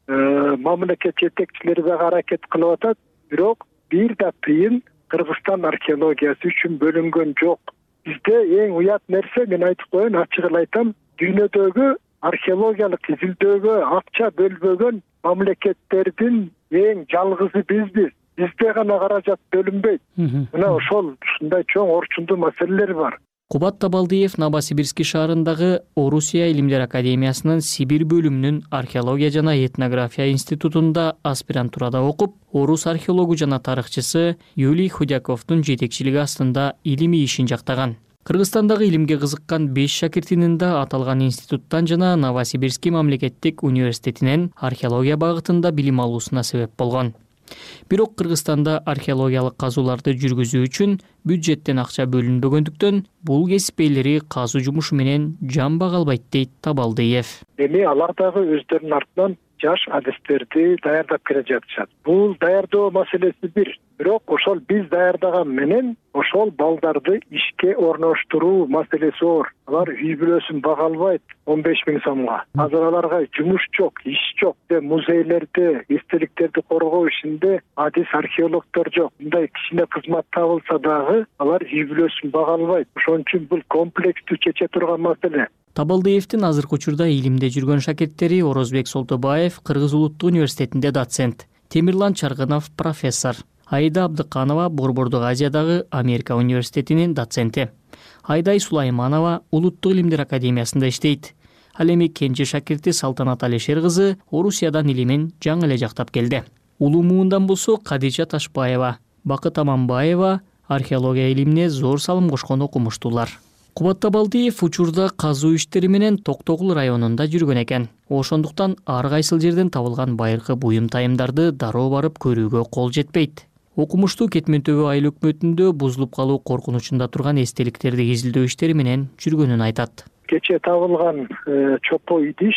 мамлекет жетекчилери дагы аракет кылып атат. Бирок бир да тыйын Кыргызстан археологиясы үчүн бөлүнгөн жок. Бизде эң уят нерсе, мен айтып коеюн, ачык эле айтам, дүйнөдөгү археологиялык изилдөөгө акча бөлбөгөн мамлекеттердин эң жалгызы бизбиз. Бизде гана каражат бөлүнбөйт. Мына ошол ушундай чоң орчундуу маселелер бар. Кубат Табалдиев Новосибирский шаарындагы Орусия Илимдер академиясынын Сибир бөлүмүнүн археология жана этнография институтунда аспирантурада окуп, орус археологу жана тарыхчысы Юлий Худяковдун жетекчилиги астында илимий ишин жактаган. Кыргызстандагы илимге кызыккан 5 шакиртинин да аталган институттан жана Новосибирский мамлекеттик университетинен археология багытында билим алуусуна себеп болгон. Бирок Кыргызстанда археологиялык казууларды жүргүзүү үчүн бюджеттен акча бөлүнбөгөндүктөн бул кесип ээлери казуу жумушу менен жамбак албайт дейт Табалдиев. Эми алар дагы өздөрүнүн артынан жаш адистерди даярдап келе жатышат. Бул даярдоо маселеси бир. Бирок ошол биз даярдаган менен ошол балдарды ишке орноштуруу маселеси оор. Алар үй бүлөсүн бага албайт 15 000 сомго. Азыр аларга жумуш жок, иш жок. Музейлерде, эстеликтерди коргоо ишинде адис археологдор жок. Мындай кичине кызмат табылса дагы алар үй бүлөсүн бага албайт. Ошон үчүн бул комплекстүү чече турган маселе. Табалдиевдин азыркы учурда илимде жүргөн шакирттери Орозбек Солтобаев Кыргыз улуттук университетинде доцент, Темирлан Чаргынов профессор, Айда Абдыканова Борбордук Азиядагы Америка университетинин доценти, Айдай Сулайманова Улуттук илимдер академиясында иштейт. Ал эми кенже шакирти Салтанат Алишер кызы Орусиядан илимин жаңы эле жактап келди. Улуу муундан болсо Кадижа Ташбаева, Бакыт Аманбаева археология илимине зор салым кошкон окумуштуулар. Кубат Табалдиев учурда казуу иштери менен Токтогул районунда жүргөн экен. Ошондуктан ар кайсыл жерден табылган байыркы буюм тайымдарды дароо барып көрүүгө кол жетпейт. Окумуштуу Кетмен Төбө айыл өкмөтүндө бузулуп калуу коркунучунда турган эстеликтерди изилдөө иштери менен жүргөнүн айтат. Кече табылган чопо идиш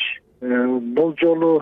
болжолу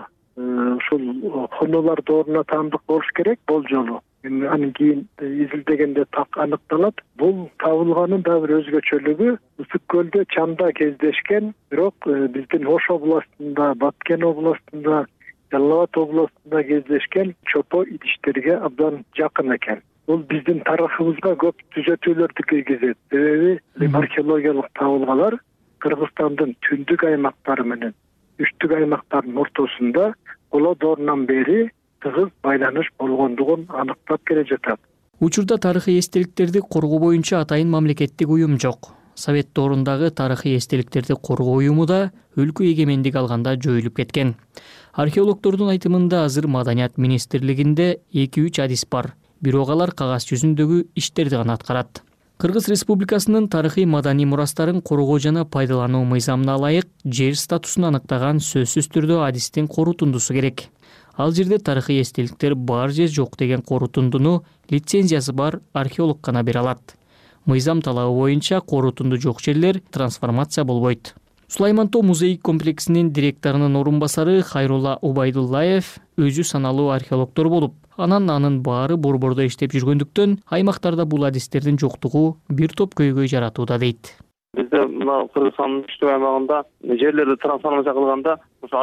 ушул хонолорду ордуна таандык болуш керек, болжолу. Анан кийин изилдегенде так аныкталат. Бул табылганын да бир өзгөчөлүгү Ысык көлдө чамда кездешкен, бирок биздин Ош областында, Баткен областында, Жалал Абад областында кездешкен чопо идиштерге абдан жакын экен. Бул биздин тарыхыбызга көп түзөтүүлөрдү киргизет. Себеби археологиялык табылгалар Кыргызстандын түндүк аймактары менен үчтүк аймактардын ортосунда коло доорунан бери тыгыз байланыш болгондугун аныктап келе жатат. Учурда тарыхый эстеликтерди коргоо боюнча атайын мамлекеттик уюм жок. Совет доорундагы тарыхый эстеликтерди коргоо уюму да өлкө эгемендик алганда жоюлуп кеткен. Археологдордун айтымында азыр Маданият министрлигинде 2-3 адис бар, бирок алар кагаз жүзүндөгү иштерди гана аткарат. Кыргыз Республикасынын тарыхый маданий мурастарын коргоо жана пайдалануу мыйзамына ылайык жер статусун аныктаган сөзсүз түрдө адистин корутундусу керек. Ал жерде тарыхый эстеликтер бар же жок деген корутундуну лицензиясы бар археолог гана бере алат. Мыйзам талабы боюнча корутунду жок жерлер трансформация болбойт. Сулайман Тоо музей комплексинин директорунун орун басары Хайрулла Убайдуллаев өзү саналуу археологдор болуп, анын баары борбордо иштеп жүргөндүктөн аймактарда бул адистердин жоктугу бир топ көйгөй жаратууда дейт. Бизде мына Кыргызстандын үчтүк аймагында жерлерди трансформация кылганда ошо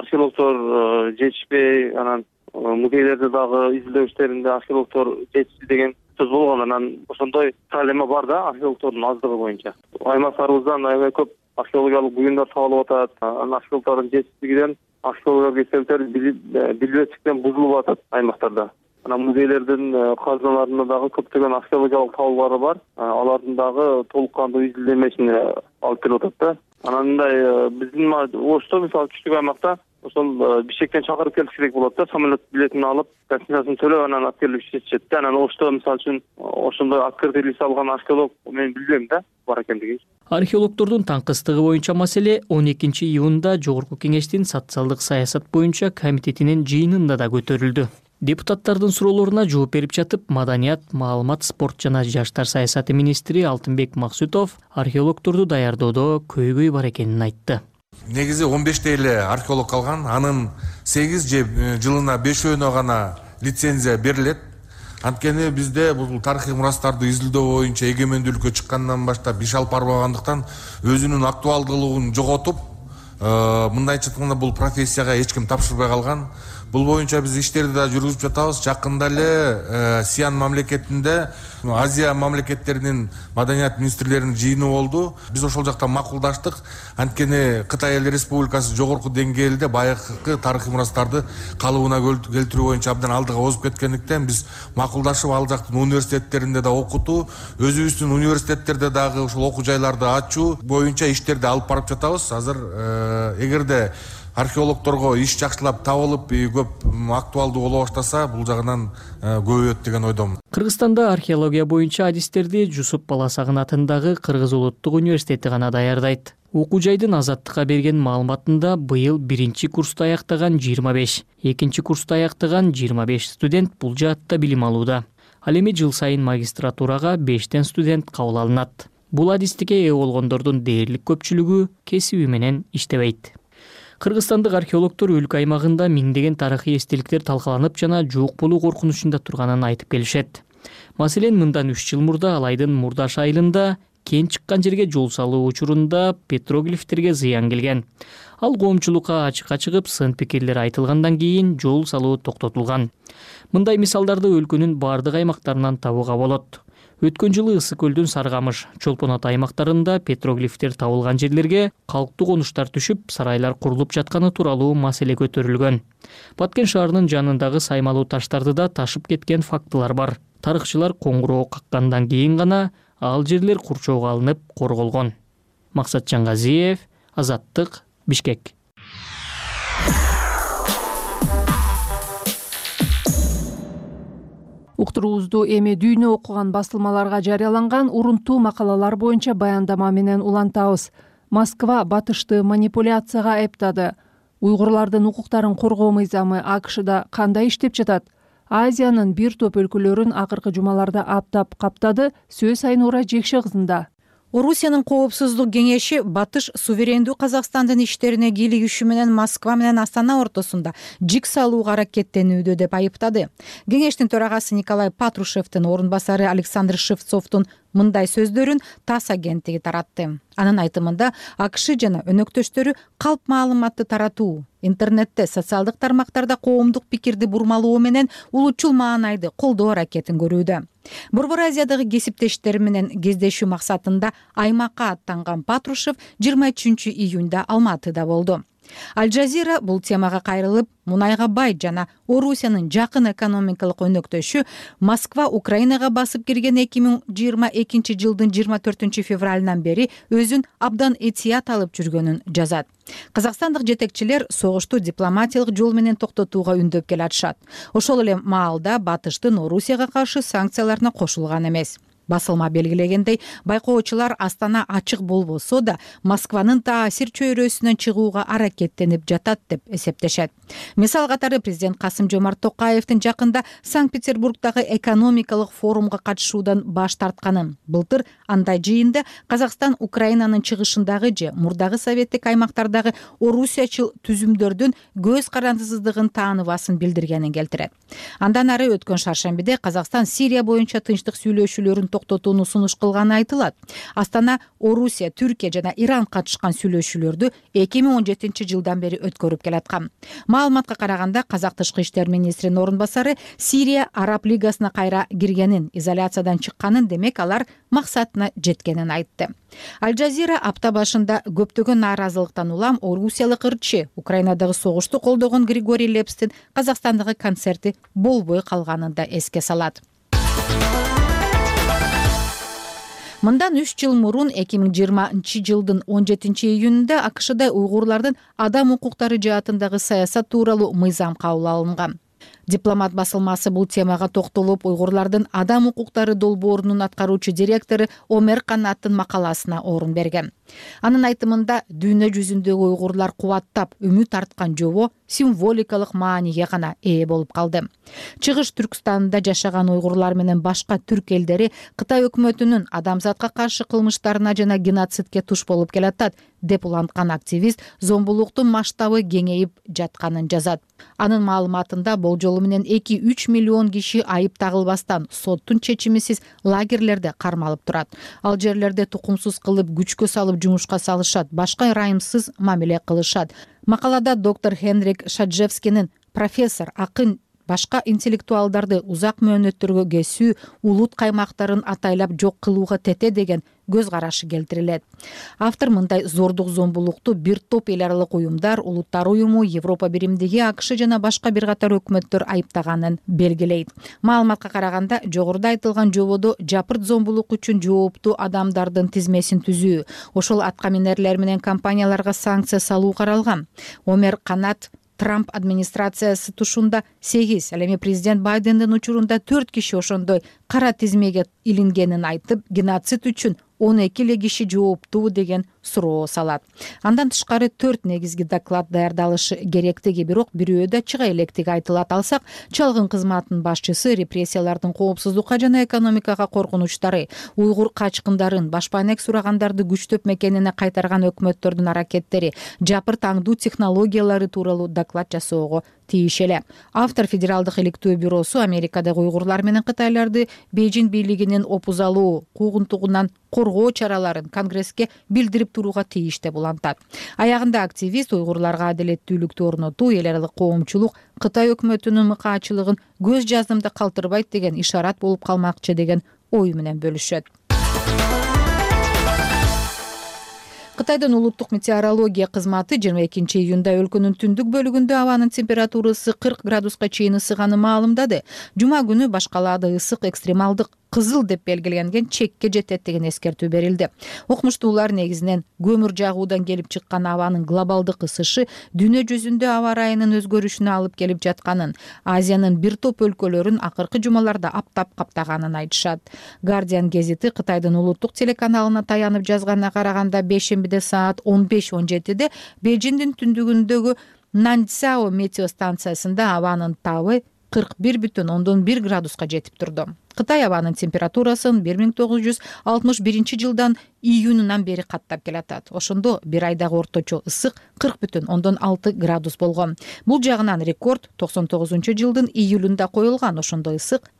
археологдор жетишпей, анан музейлерде дагы изилдөө иштеринде археологдор жетишти деген сөз болгон. Анан ошондой проблема бар да археологтордун аздыгы боюнча. Аймактарыбыздан аябай көп археологиялык буюмдар табылып атат. Анан археологтордун жетишсиздигинен археологиялык эстеликтер билбестиктен бузулуп атат аймактарда. Анан музейлердин казыналарында дагы көптөгөн археологиялык табуулары бар. Алардын дагы толук кандуу изилдемесине алып келип атат да. Анан мындай биздин Ошто мисалы Түштүк аймакта ошол Бишкектен чакырып келиш керек болот да, самолет билетин алып, гостиницасын төлөп анан алып келип иштетишет да. Анан Ошто мисалы үчүн ошондой открытый салган археолог мен билбейм да бар экендигин. Археологтордун таңкыстыгы боюнча маселе 12 июнда Жогорку Кеңештин социалдык саясат боюнча комитетинин жыйынында да көтөрүлдү. Депутаттардын суроолоруна жооп берип жатып, Маданият, маалымат, спорт жана жаштар саясаты министри Алтынбек Максутов археологторду даярдоодо көйгөй бар экенин айтты. Негизи 15 эле археолог калган, анын 8 же жылына 5-өөнө гана лицензия берилет. Анткени бизде бул тарыхый мурастарды изилдөө боюнча эгемендүүлүккө чыккандан баштап иш алып барбагандыктан өзүнүн актуалдуулугун жоготуп, мындайча айтканда бул профессияга эч ким тапшырбай калган. Бул боюнча биз иштерди да жүргүзүп жатабыз. Жакында эле Сиан мамлекетинде Азия мамлекеттеринин маданият министрлеринин жыйыны болду. Биз ошол жакта макулдаштык. Анткени Кытай Эл Республикасы жогорку деңгээлде байыркы тарыхый мурастарды калыбына келтирүү боюнча абдан алдыга озуп кеткендиктен биз макулдашып ал жактын университеттеринде да окутуу, өзүбүздүн университеттерде дагы ушул окуу жайларды ачуу боюнча иштерди алып барып жатабыз. Азыр эгерде археологторго иш жакшылап табылып, көп актуалдуу боло баштаса, бул жагынан көбөйөт деген ойдомун. Кыргызстанда археология боюнча адистерди Жусуп Баласагын атындагы Кыргыз Улуттук университети гана даярдайт. Окуу жайдын Азаттыкка берген маалыматында быйыл 1-чи курсту аяктаган 25, 2-чи курсту аяктаган 25 студент бул жаатта билим алууда. Ал эми жыл сайын магистратурага 5 студент кабыл алынат. Бул адистикке ээ болгондордун дээрлик көпчүлүгү кесиби менен иштебейт. Кыргызстандык археологтор өлкө аймагында миңдеген тарыхый эстеликтер талкаланып жана жок болуу коркунучунда турганын айтып келишет. Маселен, мындан 3 жыл мурда Алайдын Мурдаш айылында кен чыккан жерге жол салуу учурунда петроглифтерге зыян келген. Ал коомчулукка ачыкка чыгып, сын пикирлер айтылгандан кийин жол салуу токтотулган. Мындай мисалдарды өлкөнүн бардык аймактарынан табууга болот. Өткөн жылы Ысык көлдүн Саргамыш, Чолпон Ата аймактарында петроглифтер табылган жерлерге калктуу конуштар түшүп, сарайлар курулуп жатканы тууралуу маселе көтөрүлгөн. Баткен шаарынын жанындагы саймалуу таштарды да ташып кеткен фактылар бар. Тарыхчылар коңгуроо каккандан кийин гана ал жерлер курчоого алынып корголгон. Максат Жаңгазиев, Азаттык, Бишкек. Уктуруубузду эми дүйнө окуган басылмаларга жарыяланган урунтуу макалалар боюнча баяндама менен улантабыз. Москва батышты манипуляцияга айыптады. Уйгурлардын укуктарын коргоо мыйзамы АКШда кандай иштеп жатат? Азиянын бир топ өлкөлөрүн акыркы жумаларда аптап каптады. Сөз Айнура Жекше кызында. Орусиянын коопсуздук кеңеши батыш суверендүү Казакстандын иштерине кийлигиши менен Москва менен Астана ортосунда жик салууга аракеттенүүдө деп айыптады. Кеңештин төрагасы Николай Патрушевдин орун басары Александр Шевцовдун мындай сөздөрүн ТАСС агенттиги таратты. Анын айтымында АКШ жана өнөктөштөрү калп маалыматты таратуу, интернетте, социалдык тармактарда коомдук пикирди бурмалоо менен улутчул маанайды колдоо аракетин көрүүдө. Борбор Азиядагы кесиптештери менен кездешүү максатында аймакка аттанган Патрушев 23 июнда Алматыда болду. Аль-Жазира бул темага кайрылып, мунайга бай жана Орусиянын жакын экономикалык өнөктөшү Москва Украинага басып кирген 2022 жылдын 24 февралынан бери өзүн абдан этият алып жүргөнүн жазат. Казакстандык жетекчилер согушту дипломатиялык жол менен токтотууга үндөп келатышат. Ошол эле маалда батыштын Орусияга каршы санкцияларына кошулган эмес. Басылма белгилегендей, байкоочулар Астана ачык болбосо да Москванын таасир чөйрөсүнөн чыгууга аракеттенип жатат деп эсептешет. Мисал катары президент Касым-Жомарт Токаевдин жакында Санкт-Петербургдагы экономикалык форумга катышуудан баш тартканын, былтыр андай жыйында Казакстан Украинанын чыгышындагы же мурдагы советтик аймактардагы орусиячыл түзүмдөрдүн көз карандысыздыгын тааныбасын билдиргенин келтирет. Андан ары өткөн шаршембиде Казакстан Сирия боюнча тынчтык сүйлөшүүлөрүн токтотууну сунуш кылганы айтылат. Астана Орусия, Түркия жана Иран катышкан сүйлөшүүлөрдү 2017 жылдан бери өткөрүп келаткан. Маалыматка караганда Казак тышкы иштер министринин орун басары Сирия Араб лигасына кайра киргенин, изоляциядан чыкканын, демек алар максатына жеткенин айтты. Аль Жазира апта башында көптөгөн нааразылыктан улам орусиялык ырчы Украинадагы согушту колдогон Григорий Лепстин Казакстандагы концерти болбой калганын да эске салат. Мындан 3 жыл мурун 2020 жылдын 17 июнунда АКШда уйгурлардын адам укуктары жаатындагы саясат тууралуу мыйзам кабыл алынган. Дипломат басылмасы бул темага токтолуп, уйгурлардын адам укуктары долбоорунун аткаруучу директору Омер Канаттын макаласына орун берген. Анын айтымында дүйнө жүзүндөгү уйгурлар кубаттап, үмүт арткан жобо символикалык мааниге гана ээ болуп калды. Чыгыш Түркстанында жашаган уйгурлар менен башка түрк элдери Кытай өкмөтүнүн адамзатка каршы кылмыштарына жана геноцидке туш болуп келатат деп уланткан активист зомбулуктун масштабы кеңейип жатканын жазат. Анын маалыматында болжолу менен 2-3 миллион киши айып тагылбастан соттун чечимисиз лагерлерде кармалып турат. Ал жерлерде тукумсуз кылып, күчкө салып жумушка салышат, башка ырайымсыз мамиле кылышат. Макалада доктор Хенрик Шаджевскинин профессор, акын, башка интеллектуалдарды узак мөөнөттөргө кесүү, улут каймактарын атайлап жок кылууга тете деген көз карашы келтирилет. Автор мындай зордук зомбулукту бир топ эл аралык уюмдар, Улуттар уюму, Европа биримдиги, АКШ жана башка бир катар өкмөттөр айыптаганын белгилейт. Маалыматка караганда, жогоруда айтылган жободо жапырт зомбулук үчүн жооптуу адамдардын тизмесин түзүү, ошол атка минерлер менен компанияларга санкция салуу каралган. Омер Канат Трамп администрациясы тушунда 8, ал эми президент Байдендин учурунда 4 киши ошондой кара тизмеге илингенин айтып, геноцид үчүн 12 эле киши жооптуу деген суроо салат. Андан тышкары 4 негизги доклад даярдалышы керектиги, бирок бирөө да чыга электиги айтылат. Алсак, чалгын кызматынын башчысы репрессиялардын коопсуздукка жана экономикага коркунучтары, уйгур качкындарын, башпанек сурагандарды күчтөп мекенине кайтарган өкмөттөрдүн аракеттери, жапырт аңдуу технологиялары тууралуу доклад жасоого тийиш эле. Автор Федералдык иликтөө бюросу Америкадагы уйгурлар менен кытайларды Бейжин бийлигинин опузалуу, куугунтугунан коргоо чараларын Конгресске билдирип турууга тийиш деп улантат. Аягында активист уйгурларга адилеттүүлүктү орнотуу, эл аралык коомчулук Кытай өкмөтүнүн мыкаачылыгын көз жаздымда калтырбайт деген ишарат болуп калмакчы деген ой менен бөлүшөт. Кытайдын улуттук метеорология кызматы 22 июнда өлкөнүн түндүк бөлүгүндө абанын температурасы 40 градуска чейин ысыганын маалымдады. Жума күнү башкалаада ысык экстремалдык кызыл деп белгиленген чекке жетет деген эскертүү берилди. Окумуштуулар негизинен көмүр жагуудан келип чыккан абанын глобалдык ысышы дүйнө жүзүндө аба ырайынын өзгөрүшүнө алып келип жатканын, Азиянын бир топ өлкөлөрүн акыркы жумаларда аптап каптаганын айтышат. Guardian гезити Кытайдын улуттук телеканалына таянып жазганына караганда, бейшембиде саат 15:17 Бейжиңдин түндүгүндөгү Наньцзяо метеостанциясында абанын табы 41,1 градуска жетип турду. Кытай абанын температурасын 1961 жылдан июнунан бери каттап келатат. Ошондо бир айдагы орточо ысык 40,6 градус болгон. Бул жагынан рекорд 99 жылдын июлунда коюлган, ошондо ысык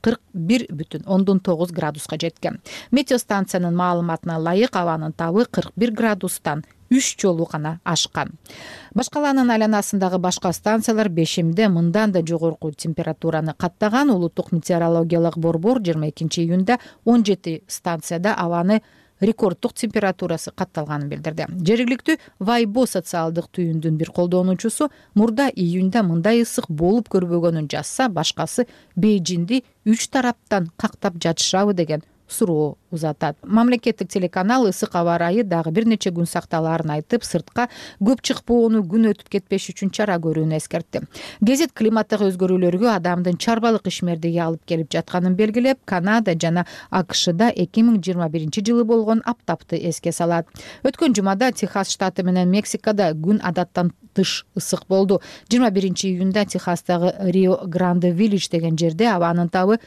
41,9 градуска жеткен. Метеостанциянын маалыматына ылайык абанын табы 41 градустан 3 жолу гана ашкан. Башкаланын айланасындагы башка станциялар бейшембиде мындан да жогорку температураны каттаган. Улуттук метеорологиялык борбор 22 июнда 17 станцияда абаны рекордтук температурасы катталганын билдирди. Жергиликтүү Weibo социалдык түйүндүн бир колдонуучусу мурда июнда мындай ысык болуп көрбөгөнүн жазса, башкасы Бейжинди 3 тараптан кактап жатышабы деген суроо узатат. Мамлекеттик телеканал ысык аба ырайы дагы бир нече күн сакталаарын айтып, сыртка көп чыкпоону, күн өтүп кетпеш үчүн чара көрүүнү эскертти. Гезит климаттык өзгөрүүлөргө адамдын чарбалык ишмердиги алып келип жатканын белгилеп, Канада жана АКШда 2021 жылы болгон аптапты эске салат. Өткөн жумада Техас штаты менен Мексикада күн адаттан тыш ысык болду. 21 июнда Техастагы Рио Гранде Виллидж деген жерде абанын табы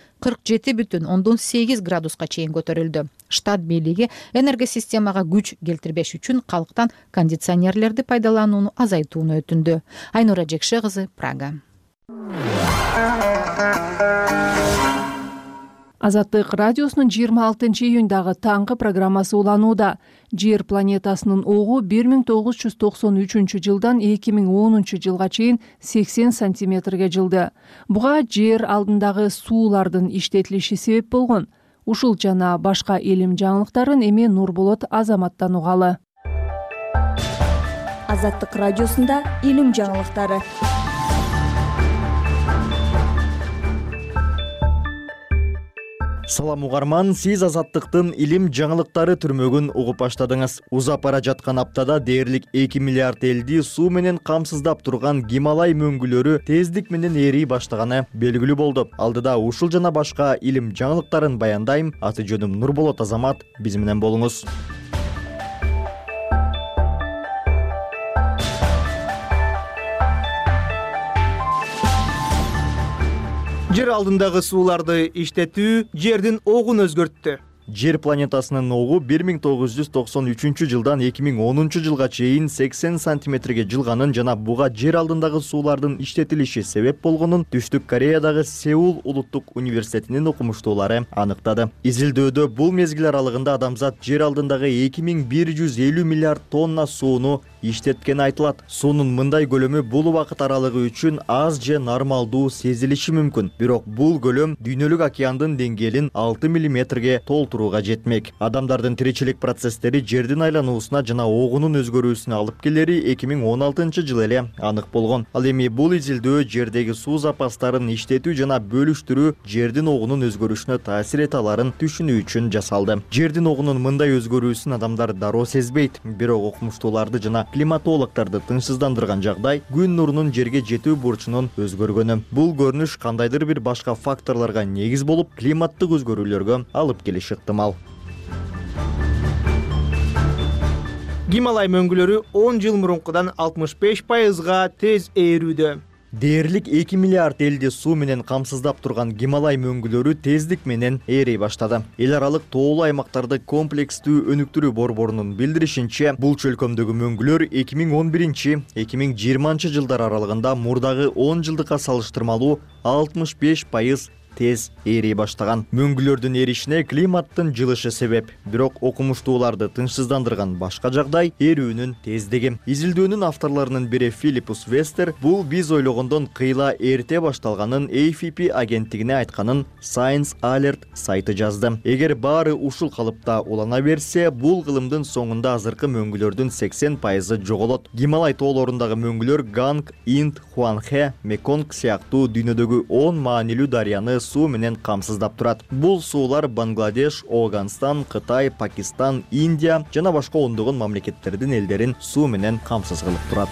47,8 градуска чейин көтөрүлдү. Штат бийлиги энергосистемага күч келтирбеш үчүн калктан кондиционерлерди пайдаланууну азайтууну өтүндү. Айнура Жекше кызы, Прага. Азаттык радиосунун 26-июндагы таңкы программасы уланууда. Жер планетасынын огу 1993 жылдан 2010 жылга чейин 80 сантиметрге жылды. Буга жер алдындагы суулардын иштетилиши себеп болгон. Ушул жана башка илим жаңылыктарын эми Нурболот Азаматтан угалы. Азаттык радиосунда илим жаңылыктары. Салам угарман, сиз Азаттыктын илим жаңылыктары түрмөгүн угуп баштадыңыз. Узап бара жаткан аптада дээрлик 2 миллиард элди суу менен камсыздап турган Гималай мөңгүлөрү тездик менен ээрий баштаганы белгилүү болду. Алдыда ушул жана башка илим жаңылыктарын баяндайм. Аты жөнүм Нурболот Азамат. Биз менен болуңуз. Жер алдындагы сууларды иштетүү жердин огун өзгөрттү. Жер планетасынын огу 1993 жылдан 2010 жылга чейин 80 сантиметрге жылганын жана буга жер алдындагы суулардын иштетилиши себеп болгонун Түштүк Кореядагы Сеул улуттук университетинин окумуштуулары аныктады. Изилдөөдө бул мезгил аралыгында адамзат жер алдындагы 2150 миллиард тонна сууну иштеткени айтылат. Суунун мындай көлөмү бул убакыт аралыгы үчүн аз же нормалдуу сезилиши мүмкүн. Бирок бул көлөм дүйнөлүк океандын деңгээлин 6 миллиметрге толтурууга жетмек. Адамдардын тиричилик процесстери жердин айлануусуна жана огунун өзгөрүүсүнө алып келери 2016 жылы эле анык болгон. Ал эми бул изилдөө жердеги суу запастарын иштетүү жана бөлүштүрүү жердин огунун өзгөрүшүнө таасир эте аларын түшүнүү үчүн жасалды. Жердин огунун мындай өзгөрүүсүн адамдар дароо сезбейт. Бирок окумуштууларды жана климатологдорду тынчсыздандырган жагдай күн нурунун жерге жетүү бурчунун өзгөргөнү. Бул көрүнүш кандайдыр бир башка факторлорго негиз болуп, климаттык өзгөрүүлөргө алып келиши ыктымал. Гималай мөңгүлөрү 10 жыл мурункудан 65%га тез ээрүүдө. Дээрлик 2 миллиард элди суу менен камсыздап турган Гималай мөңгүлөрү тездик менен ээрей баштады. Эл аралык тоолуу аймактарды комплекстүү өнүктүрүү борборунун билдиришинче, бул чөлкөмдөгү мөңгүлөр 2011-2020 жылдар аралыгында мурдагы 10 жылдыкка салыштырмалуу 65% тез ээрей баштаган. Мөңгүлөрдүн эришине климаттын жылышы себеп. Бирок окумуштууларды тынчсыздандырган башка жагдай эрүүнүн тездиги. Изилдөөнүн авторлорунун бири Филиппус Вестер бул биз ойлогондон кыйла эрте башталганын AFP агенттигине айтканын Science Alert сайты жазды. Эгер баары ушул калыпта улана берсе, бул кылымдын соңунда азыркы мөңгүлөрдүн 80% жоголот. Гималай тоолорундагы мөңгүлөр Ганг, Инд, Хуанхэ, Меконг сыяктуу дүйнөдөгү 10 маанилүү дарыяны суу менен камсыздап турат. Бул суулар Бангладеш, Афганистан, Кытай, Пакистан, Индия жана башка ондогон мамлекеттердин элдерин суу менен камсыз кылып турат.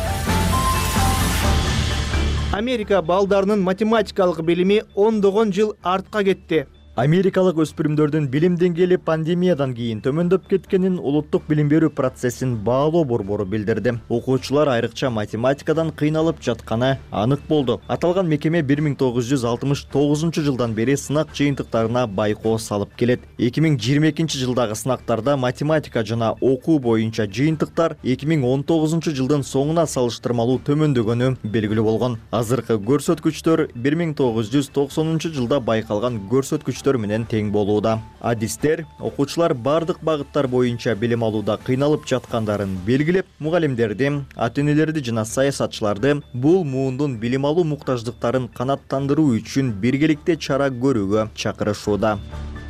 Америка балдарынын математикалык билими ондогон жыл артка кетти. Америкалык өспүрүмдөрдүн билим деңгээли пандемиядан кийин төмөндөп кеткенин улуттук билим берүү процессин баалоо борбору билдирди. Окуучулар айрыкча математикадан кыйналып жатканы анык болду. Аталган мекеме 1969 жылдан бери сынак жыйынтыктарына байкоо салып келет. 2022 жылдагы сынактарда математика жана окуу боюнча жыйынтыктар 2019 жылдын соңуна салыштырмалуу төмөндөгөнү белгилүү болгон. Азыркы көрсөткүчтөр 1990 жылда байкалган көрсөткүчтөр менен тең болууда. Адистер окуучулар бардык багыттар боюнча билим алууда кыйналып жаткандарын белгилеп, мугалимдерди, ата-энелерди жана саясатчыларды бул муундун билим алуу муктаждыктарын канааттандыруу үчүн биргеликте чара көрүүгө чакырышууда.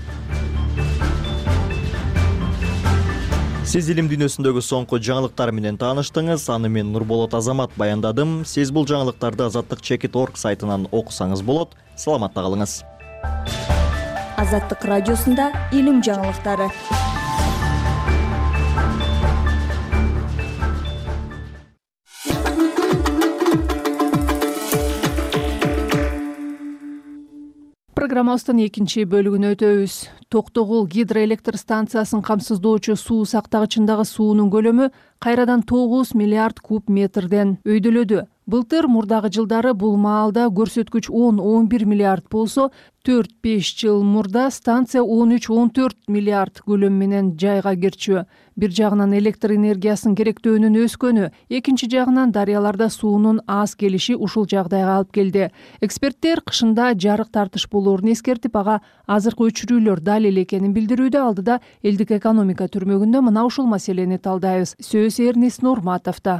Сиз илим дүйнөсүндөгү соңку жаңылыктар менен тааныштыңыз. Аны мен Нурболот Азамат баяндадым. Сиз бул жаңылыктарды Азаттык.org сайтынан окусаңыз болот. Саламатта калыңыз. Азаттык радиосунда илим жаңылыктары. Программабыздын экинчи бөлүгүнө өтөбүз. Токтогул гидроэлектр станциясын камсыздоочу суу сактагычындагы суунун көлөмү кайрадан 9 миллиард куб метрден өйдөлөдү. Былтыр мурдагы жылдары бул маалда көрсөткүч 10-11 миллиард болсо, 4-5 жыл мурда станция 13-14 миллиард көлөм менен жайга кирчү. Бир жагынан электр энергиясынын керектөөнүн өскөнү, экинчи жагынан дарыяларда суунун аз келиши ушул жагдайга алып келди. Эксперттер кышында жарык тартыш болоорун эскертип, ага азыркы өчүрүүлөр далил экенин билдирүүдө. Алдыда элдик экономика түрмөгүндө мына ушул маселени талдайбыз. Сөз Эрнест Нурматовдо.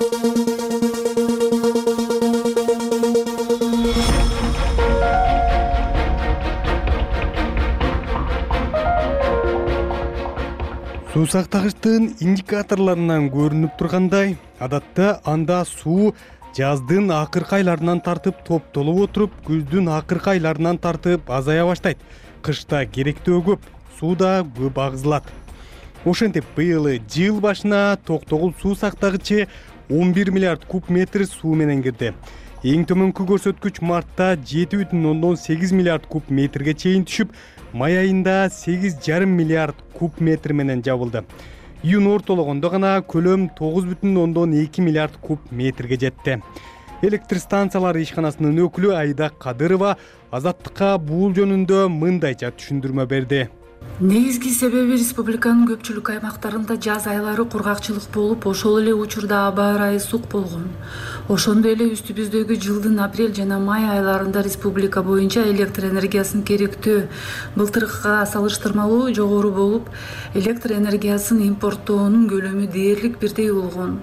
Суу сактагычтын индикаторлорунан көрүнүп тургандай, адатта анда суу жаздын акыркы айларынан тартып топтолуп отуруп, күздүн акыркы айларынан тартып азая баштайт. Кышта керектөө көп, суу да көп агызылат. Ошентип быйыл жыл башына Токтогул суу сактагычы 11 миллиард куб метр суу менен кирди. Эң төмөнкү көрсөткүч мартта 7,8 миллиард куб метрге чейин түшүп, май айында 8,5 миллиард куб метр менен жабылды. Июнь ортологондо гана көлөм 9,2 миллиард куб метрге жетти. Электр станциялары ишканасынын өкүлү Айда Кадырова Азаттыкка бул жөнүндө мындайча түшүндүрмө берди. Негизги себеби республиканын көпчүлүк аймактарында жаз айлары кургакчылык болуп, ошол эле учурда аба ырайы сук болгон. Ошондой эле үстүбүздөгү жылдын апрель жана май айларында республика боюнча электр энергиясынын керектөө былтыркыга салыштырмалуу жогору болуп, электр энергиясын импорттоонун көлөмү дээрлик бирдей болгон.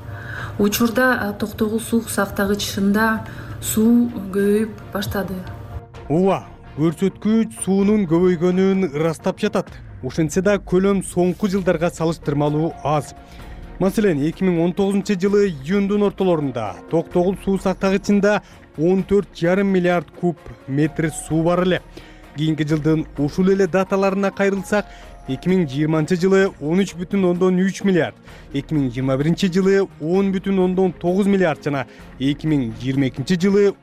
Учурда Токтогул суу сактагычында суу көбөйүп баштады. Ооба, көрсөткүч суунун көбөйгөнүн ырастап жатат. Ошентсе да көлөм соңку жылдарга салыштырмалуу аз. Маселен, 2019 жылы июндун ортолорунда Токтогул суу сактагычында 14,5 миллиард куб метр суу бар эле. Кийинки жылдын ушул эле даталарына кайрылсак, 2020 жылы 13,3 миллиард, 2021 жылы 10,9 миллиард жана 2022 жылы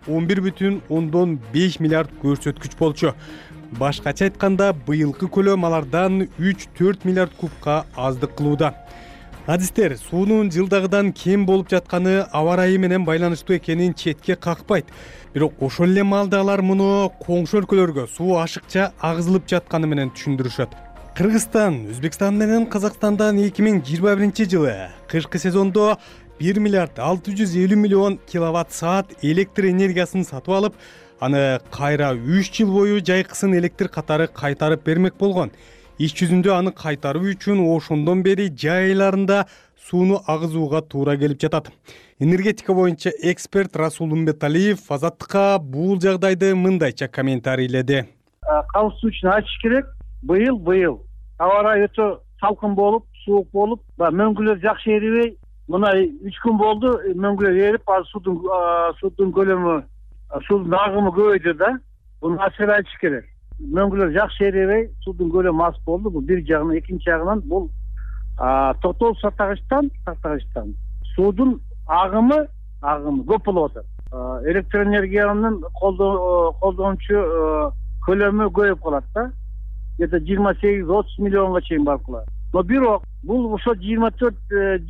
11,5 миллиард көрсөткүч болчу. Башкача айтканда, быйылкы көлөм алардан 3-4 миллиард кубка аздык кылууда. Адистер суунун жылдагыдан кем болуп жатканы аба ырайы менен байланыштуу экенин четке какпайт. Бирок ошол эле маалда алар муну коңшу өлкөлөргө суу ашыкча агызылып жатканы менен түшүндүрүшөт. Кыргызстан, Өзбекстан менен Казакстандан 2021 жылы кышкы сезондо 1 миллиард 650 миллион киловатт саат электр энергиясын сатып алып, аны кайра 3 жыл бою жайкысын электр катары кайтарып бермек болгон. Иш жүзүндө аны кайтаруу үчүн ошондон бери жай айларында сууну агызууга туура келип жатат. Энергетика боюнча эксперт Расул Умбеталиев Азаттыкка бул жагдайды мындайча комментарийледи. Кауышуу үчүн айтыш керек. Быйыл аба ырайы өтө салкын болуп, суук болуп, мөңгүлөр жакшы эрибей, мына 3 күн болду, мөңгүлөр эрип, суудун көлөмү, суудун агымы көбөйдү да. Буну ачык айтыш керек. Мөңгүлөр жакшы эрибей, суудун көлөмү аз болду. Бул бир жагынан, экинчи жагынан бул Токтогул сактагычтан суудун агымы көп болуп атат. Электр энергиянын колдончу көлөмү көбөйүп калат да. Где-то 28-30 миллионга чейин барып калат. Но бирок бул ошо 24-28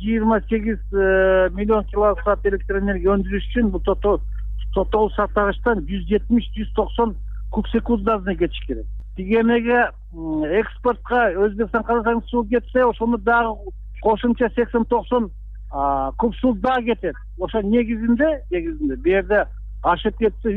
миллион киловатт саат электр энергия өндүрүш үчүн бул Токтогул сактагычтан 170-190 куб секундасына кетиш керек. Тигенеге экспортко Өзбекстан, Казакстан суу кетсе, ошону дагы кошумча 80-90 куб суу дагы кетет. Ошо негизинде бу жерде ашып кетсе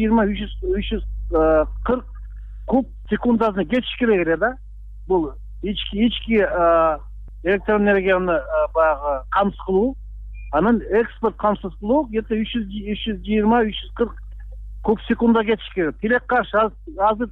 320-340 куб секундасына кетиш керек эле да. Бул ички электроэнергияны баягы камсыз кылуу, анан экспорт камсыз кылуу где-то 320-340 куб секунда кетиш керек. Тилек каршы азыр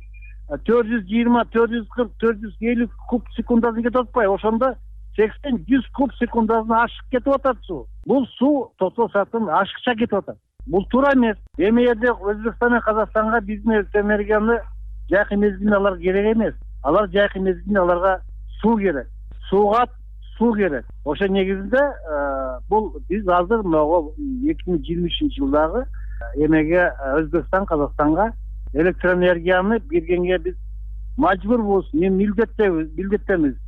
420-440-450 куб секундасын кетип атпайбы? Ошондо 80-100 куб секундасына ашык кетип атат суу. Бул суу Токтогул сактан ашыкча кетип атат. Бул туура эмес. Эми жерде Өзбекстан менен Казакстанга биздин электроэнергияны жайкы мезгилинде алар керек эмес. Алар жайкы мезгилинде аларга суу керек. Сууга суу керек. Ошо негизинде бул биз азыр могу 2023 жылдагы эмеге Өзбекстан, Казакстанга электроэнергияны бергенге биз мажбурбуз, милдеттемиз.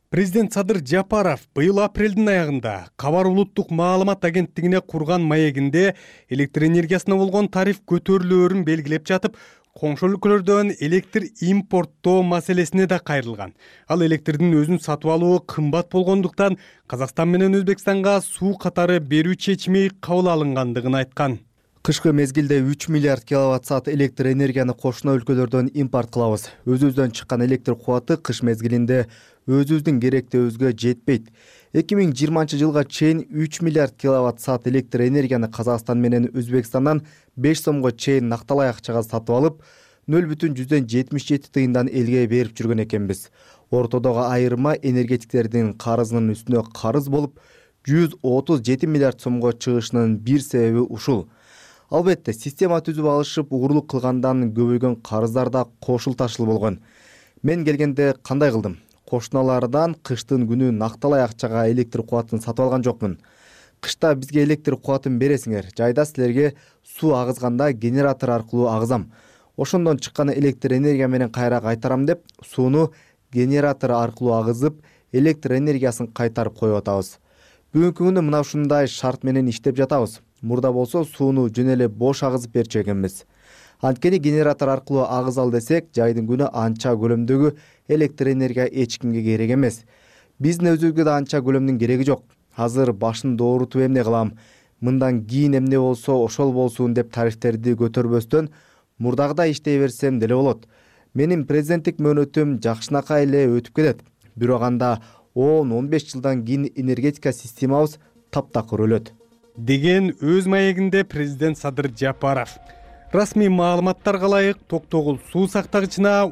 Президент Садыр Жапаров быйыл апрелдин аягында Кабар улуттук маалымат агенттигине курган маегинде электр энергиясына болгон тариф көтөрүлөөрүн белгилеп жатып, коңшу өлкөлөрдөн электр импорттоо маселесине да кайрылган. Ал электрдин өзүн сатып алуу кымбат болгондуктан Казакстан менен Өзбекстанга суу катары берүү чечими кабыл алынгандыгын айткан. Кышкы мезгилде 3 миллиард киловатт-саат электр энергияны кошуна өлкөлөрдөн импорт кылабыз. Өзүбүздөн чыккан электр кубаты кыш мезгилинде өзүбүздүн керектөөбүзгө жетпейт. 2020 жылга чейин 3 миллиард киловатт-саат электр энергияны Казакстан менен Өзбекстандан 5 сомго чейин накталай акчага сатып алып, 0,77 тыйындан элге берип жүргөн экенбиз. Ортодогу айырма энергетиктердин карызынын үстүнө карыз болуп, 137 миллиард сомго чыгышынын бир себеби ушул. Албетте, система түзүп алышып, угурлук кылгандан көбөйгөн карыздар да кошулташыл болгон. Мен келгенде кандай кылдым? Кошуналардан кыштын күнү накталай акчага электр кубатын сатып алган жокмун. Кышта бизге электр кубатын бересиңер, жайда силерге суу агызганда генератор аркылуу агызам. Ошондон чыккан электр энергия менен кайра кайтарам деп, сууну генератор аркылуу агызып, электр энергиясын кайтарып коюп атабыз. Бүгүнкү күнү мына ушундай шарт менен иштеп жатабыз. Мурда болсо сууну жөн эле бош агызып берчү экенбиз. Анткени генератор аркылуу агызал десек, жайдын күнү анча көлөмдөгү электр энергия эч кимге керек эмес. Биздин өзүбүзгө да анча көлөмдүн кереги жок. Азыр башын доорутуп эмне кылам? Мындан кийин эмне болсо ошол болсун деп тарифтерди көтөрбөстөн мурдагыдай иштей берсем деле болот. Менин президенттик мөөнөтүм жакшынакай эле өтүп кетет. Бирок анда 10-15 жылдан кийин энергетика системабыз таптакыр өлөт деген өз маегинде президент Садыр Жапаров. Расмий маалыматтарга ылайык Токтогул суу сактагычына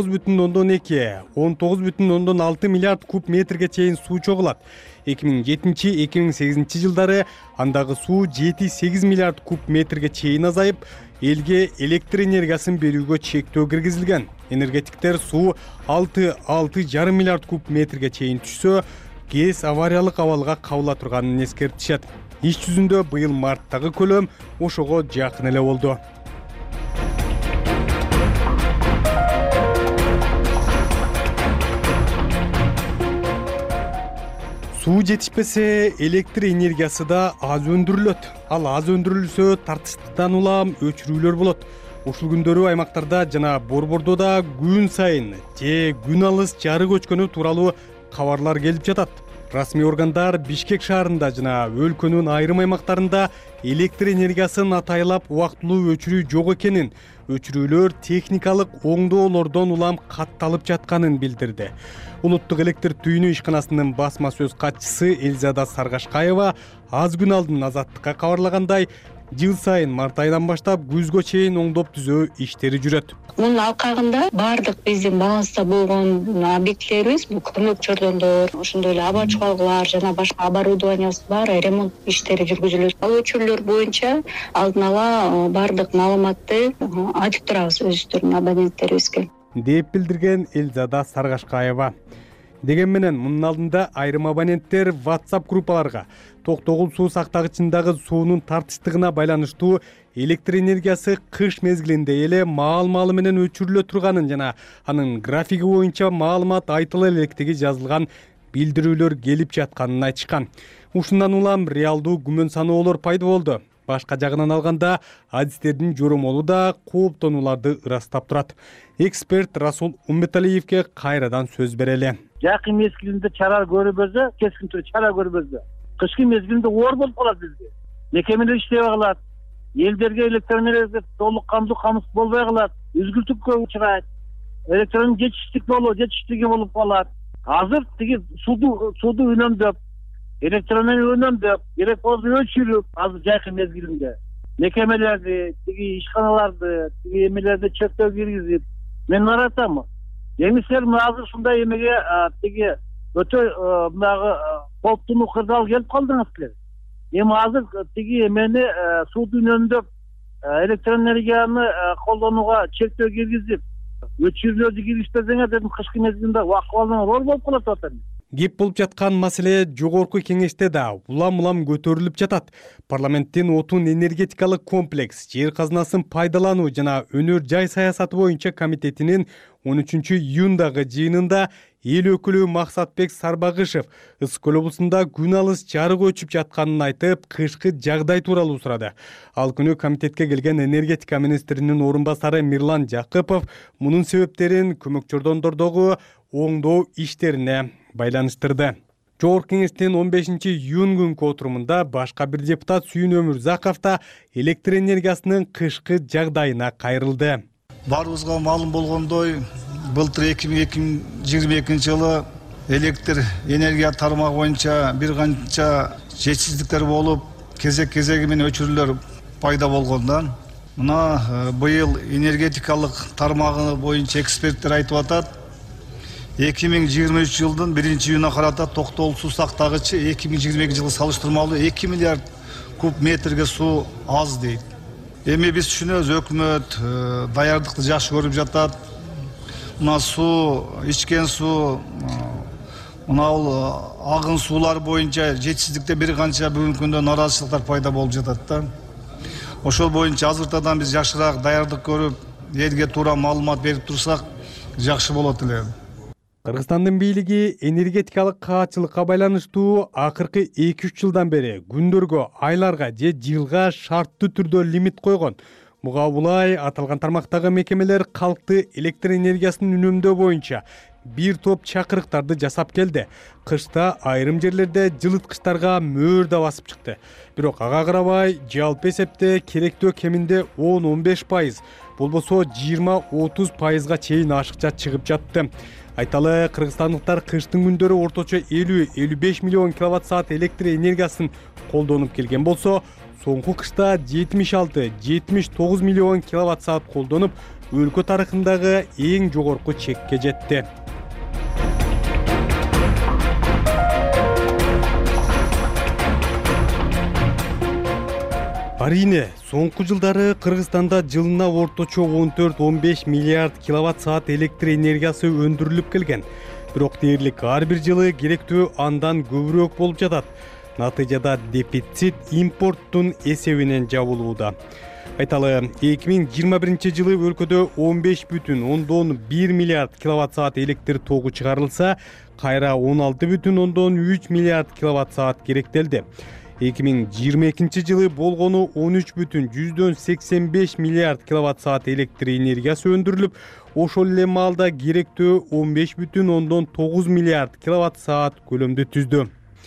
19,2-19,6 миллиард куб метрге чейин суу чогулат. 2007-2008 жылдары андагы суу 7-8 миллиард куб метрге чейин азайып, элге электр энергиясын берүүгө чектөө киргизилген. Энергетиктер суу 6-6,5 миллиард куб метрге чейин түшсө, ГЭС авариялык абалга кабыла турганын эскертишет. Иш жүзүндө быйыл марттагы көлөм ошого жакын эле болду. Суу жетишпесе, электр энергиясы да аз өндүрүлөт. Ал аз өндүрүлсө, тартыштыктан улам өчүрүүлөр болот. Ушул күндөрү аймактарда жана Борбордо да күн сайын же күн алыс жарык өчкөнү тууралуу кабарлар келип жатат. Расмий органдар Бишкек шаарында жана өлкөнүн айрым аймактарында электр энергиясын атайлап убактылуу өчүрүү жок экенин, өчүрүүлөр техникалык оңдоолордон улам катталып жатканын билдирди. Улуттук электр түйүнү ишканасынын басма сөз катчысы Элзада Саргашкаева аз күн алдын Азаттыкка кабарлагандай, жыл сайын март айынан баштап күзгө чейин оңдоп түзөө иштери жүрөт. Мунун алкагында баардык биздин баланста болгон объектилерибиз, бул көмөк чордондор, ошондой эле аба чугалгылар жана башка оборудованиябыз баары ремонт иштери жүргүзүлөт. Ал өчүрлөр боюнча алдын ала баардык маалыматты айтып турабыз өзүбүздүн абоненттерибизге, деп билдирген Элзада Саргашкаева. Деген менен мунун алдында айрым абоненттер WhatsApp группаларга Токтогул суу сактагычындагы суунун тартыштыгына байланыштуу электр энергиясы кыш мезгилинде эле маал-маалы менен өчүрүлө турганын жана анын графиги боюнча маалымат айтыла электиги жазылган билдирүүлөр келип жатканын айтышкан. Ушундан улам реалдуу күмөн саноолор пайда болду. Башка жагынан алганда, адистердин жоромолу да кооптонууларды ырастап турат. Эксперт Расул Умбеталиевке кайрадан сөз берели. Жакын мезгилинде чара көрбөзө, кескин түрдө чара көрбөзө. Кышкы мезгилинде оор болуп калат бизге. Мекемелер иштебей калат. Элдерге электр энергиясы толук камдуу болбой калат. Үзгүлтүккө учурайт. Электронун жетишсиздиги болуп калат. Азыр тиги сууду үнөмдөп, электроэнергияны үнөмдөп, керек болсо өчүрүп, азыр жакын мезгилинде мекемелерди, тиги ишканаларды, тиги эмелерди чектөө киргизип, мен аратам. Эмисер азыр ушундай эмеге тиги өтө мынагы кооптуу кырдаал келип калдыңыз силер. Эми азыр тиги эмени сууду үнөмдөп, электроэнергияны колдонууга чектөө киргизип, өчүрүүлөрдү киргизбесеңер дедим, кышкы мезгилинде акыбалыңар оор болуп калат атат. Кеп болуп жаткан маселе жогорку кеңеште да улам көтөрүлүп жатат. Парламенттин отун энергетикалык комплекс, жер казынасын пайдалануу жана өнөр жай саясаты боюнча комитетинин 13-июндагы жыйынында эл өкүлү Максатбек Сарбагышев Ысык көл облусунда күн алыс жарык өчүп жатканын айтып, кышкы жагдай тууралуу сурады. Ал күнү комитетке келген энергетика министринин орун басары Мирлан Жакыпов мунун себептерин көмөкчөрдондордогу оңдоо иштерине байланыштырды. Жогорку кеңештин 15-июнь күнкү отурумунда башка бир депутат Сүйүн Өмүрзаков да электр энергиясынын кышкы жагдайына кайрылды. Баарыбызга маалым болгондой, былтыр 2022 жылы электр энергия тармагы боюнча бир канча жетишсиздиктер болуп, кезек-кезеги менен өчүрүүлөр пайда болгондан, мына быйыл энергетикалык тармагы боюнча эксперттер айтып атат, 2023 жылдын 1-июнуна карата токтогул суу сактагычы 2022 жылы салыштырмалуу 2 миллиард куб метрге суу аз дейт. Эми биз түшүнөбүз, өкмөт даярдыкты жакшы көрүп жатат. Мына суу, ичкен суу, мына агын суулар боюнча жетишсиздикте бир канча бүгүнкү күндө нааразычылыктар пайда болуп жатат да. Ошол боюнча азыртадан биз жакшыраак даярдык көрүп, элге туура маалымат берип турсак жакшы болот эле. Кыргызстандын бийлиги энергетикалык каатчылыкка байланыштуу акыркы 2-3 жылдан бери күндөргө, айларга же жылга шарттуу түрдө лимит койгон. Буга улай аталган тармактагы мекемелер калкты электр энергиясын үнөмдөө боюнча бир топ чакырыктарды жасап келди. Кышта айрым жерлерде жылыткычтарга мөөр да басып чыкты. Бирок ага карабай, жалпы эсепте керектөө кеминде 10-15%, болбосо 20-30%га чейин ашыкча чыгып жатты. Айталы, кыргызстандыктар кыштын күндөрү орточо 50-55 миллион киловатт-саат электр энергиясын колдонуп келген болсо, соңку кышта 76-79 миллион киловатт-саат колдонуп, өлкө тарыхындагы эң жогорку чекке жетти. Арийне, соңку жылдары Кыргызстанда жылына орточо 14-15 миллиард киловатт-саат электр энергиясы өндүрүлүп келген. Бирок дээрлик ар бир жылы керектүү андан көбүрөөк болуп жатат. Натыйжада дефицит импорттун эсебинен жабылууда. Айталы, 2021 жылы өлкөдө 15,1 миллиард киловатт-саат электр тогу чыгарылса, кайра 16,3 миллиард киловатт-саат керектелди. 2022 жылы болгону 13,85 миллиард киловатт-саат электр энергиясы өндүрүлүп, ошол эле маалда керектөө 15,9 миллиард киловатт-саат көлөмдү түздү.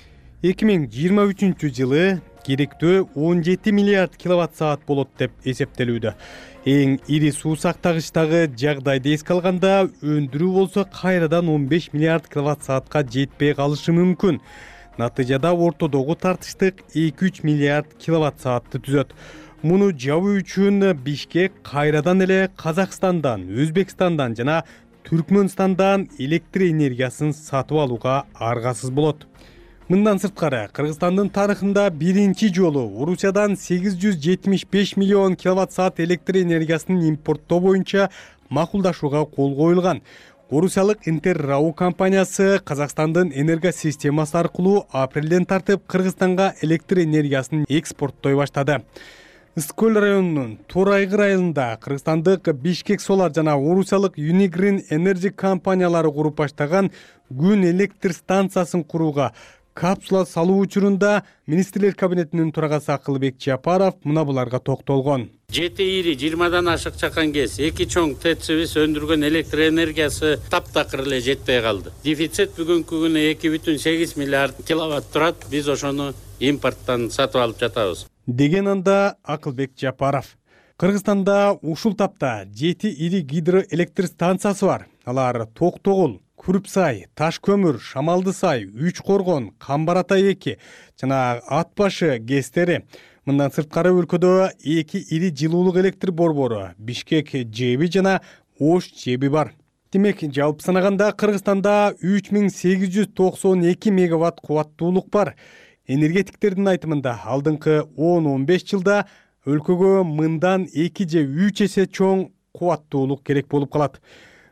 2023 жылы керектөө 17 миллиард киловатт-саат болот деп эсептелүүдө. Эң ири суу сактагычтагы жагдайды эске алганда, өндүрүү болсо кайрадан 15 миллиард киловатт-саатка жетпей калышы мүмкүн. Натыйжада ортодогу тартыштык 2-3 миллиард киловатт-саатты түзөт. Муну жабуу үчүн Бишкек кайрадан эле Казакстандан, Өзбекстандан жана Түркмөнстандан электр энергиясын сатып алууга аргасыз болот. Мындан сырткары, Кыргызстандын тарыхында биринчи жолу Орусиядан 875 миллион киловатт-саат электр энергиясын импорттоо боюнча макулдашууга кол коюлган. Орусиялык Интеррау компаниясы Казакстандын энергосистемасы аркылуу апрелден тартып Кыргызстанга электр энергиясын экспорттой баштады. Ысык көл районунун Торайгы айылында кыргызстандык Бишкек Solar жана орусиялык Unigrin Energy компаниялары куруп баштаган күн электр станциясын курууга капсула салуу учурунда министрлер кабинетинин төрагасы Акылбек Жапаров мына буларга токтолгон. 7 ири 20дан ашык чакан кез 2 чоң ТЭЦибиз өндүргөн электр энергиясы таптакыр эле жетпей калды. Дефицит бүгүнкү күнү 2,8 миллиард киловатт турат. Биз ошону импорттон сатып алып жатабыз. Деген анда Акылбек Жапаров. Кыргызстанда ушул тапта 7 ири гидроэлектр станциясы бар. Алар Токтогул, Күрүпсай, Таш көмүр, Шамалдысай, Үч Коргон, Камбарата 2 жана Ат башы ГЭСтери. Мындан сырткары өлкөдө 2 ири жылуулук электр борбору, Бишкек ЖЭБи жана Ош ЖЭБи бар. Демек, жалпы санаганда Кыргызстанда 3892 мегаватт кубаттуулук бар. Энергетиктердин айтымында алдыңкы 10-15 жылда өлкөгө мындан 2 же 3 эсе чоң кубаттуулук керек болуп калат.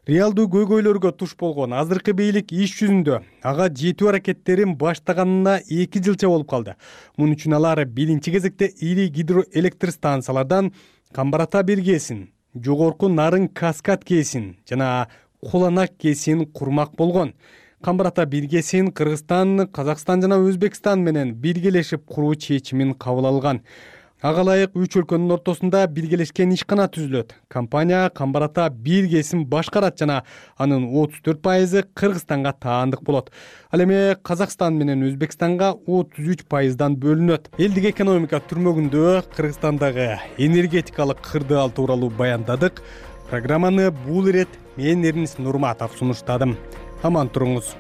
реалдуу көйгөйлөргө туш болгон азыркы бийлик иш жүзүндө ага жетүү аракеттерин баштаганына 2 жылча болуп калды. Мунун үчүн алар биринчи кезекте ири гидроэлектр станциялардан Камбарата 1 кээсин, жогорку Нарын Каскад кээсин жана Куланак кээсин курмак болгон. Камбарата 1 кээсин Кыргызстан, Казакстан жана Өзбекстан менен биргелешип куруу чечимин кабыл алган. Ага ылайык 3 өлкөнүн ортосунда биргелешкен ишкана түзүлөт. Компания Камбарата 1 кээсин башкарат жана анын 34% Кыргызстанга таандык болот. Ал эми Казакстан менен Өзбекстанга 33%дан бөлүнөт. Элдик экономика түрмөгүндө Кыргызстандагы энергетикалык кырдаал тууралуу баяндадык. Программаны бул ирет мен Эрнис Нурматов сунуштадым. Аман туруңуз.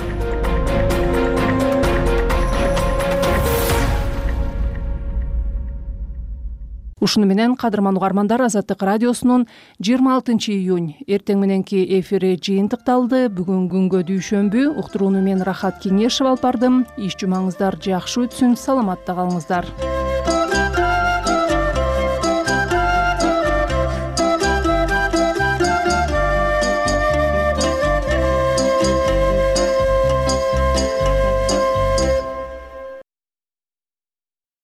Ушуну менен кадырман угармандар, Азаттык радиосунун 26 июнь эртең мененки эфири жыйынтыкталды. Бүгүн күнгө дүйшөмбү. Уктурууну мен Рахат Кеңешев алып бардым. Иш жумаңыздар жакшы өтсүн, саламатта калыңыздар.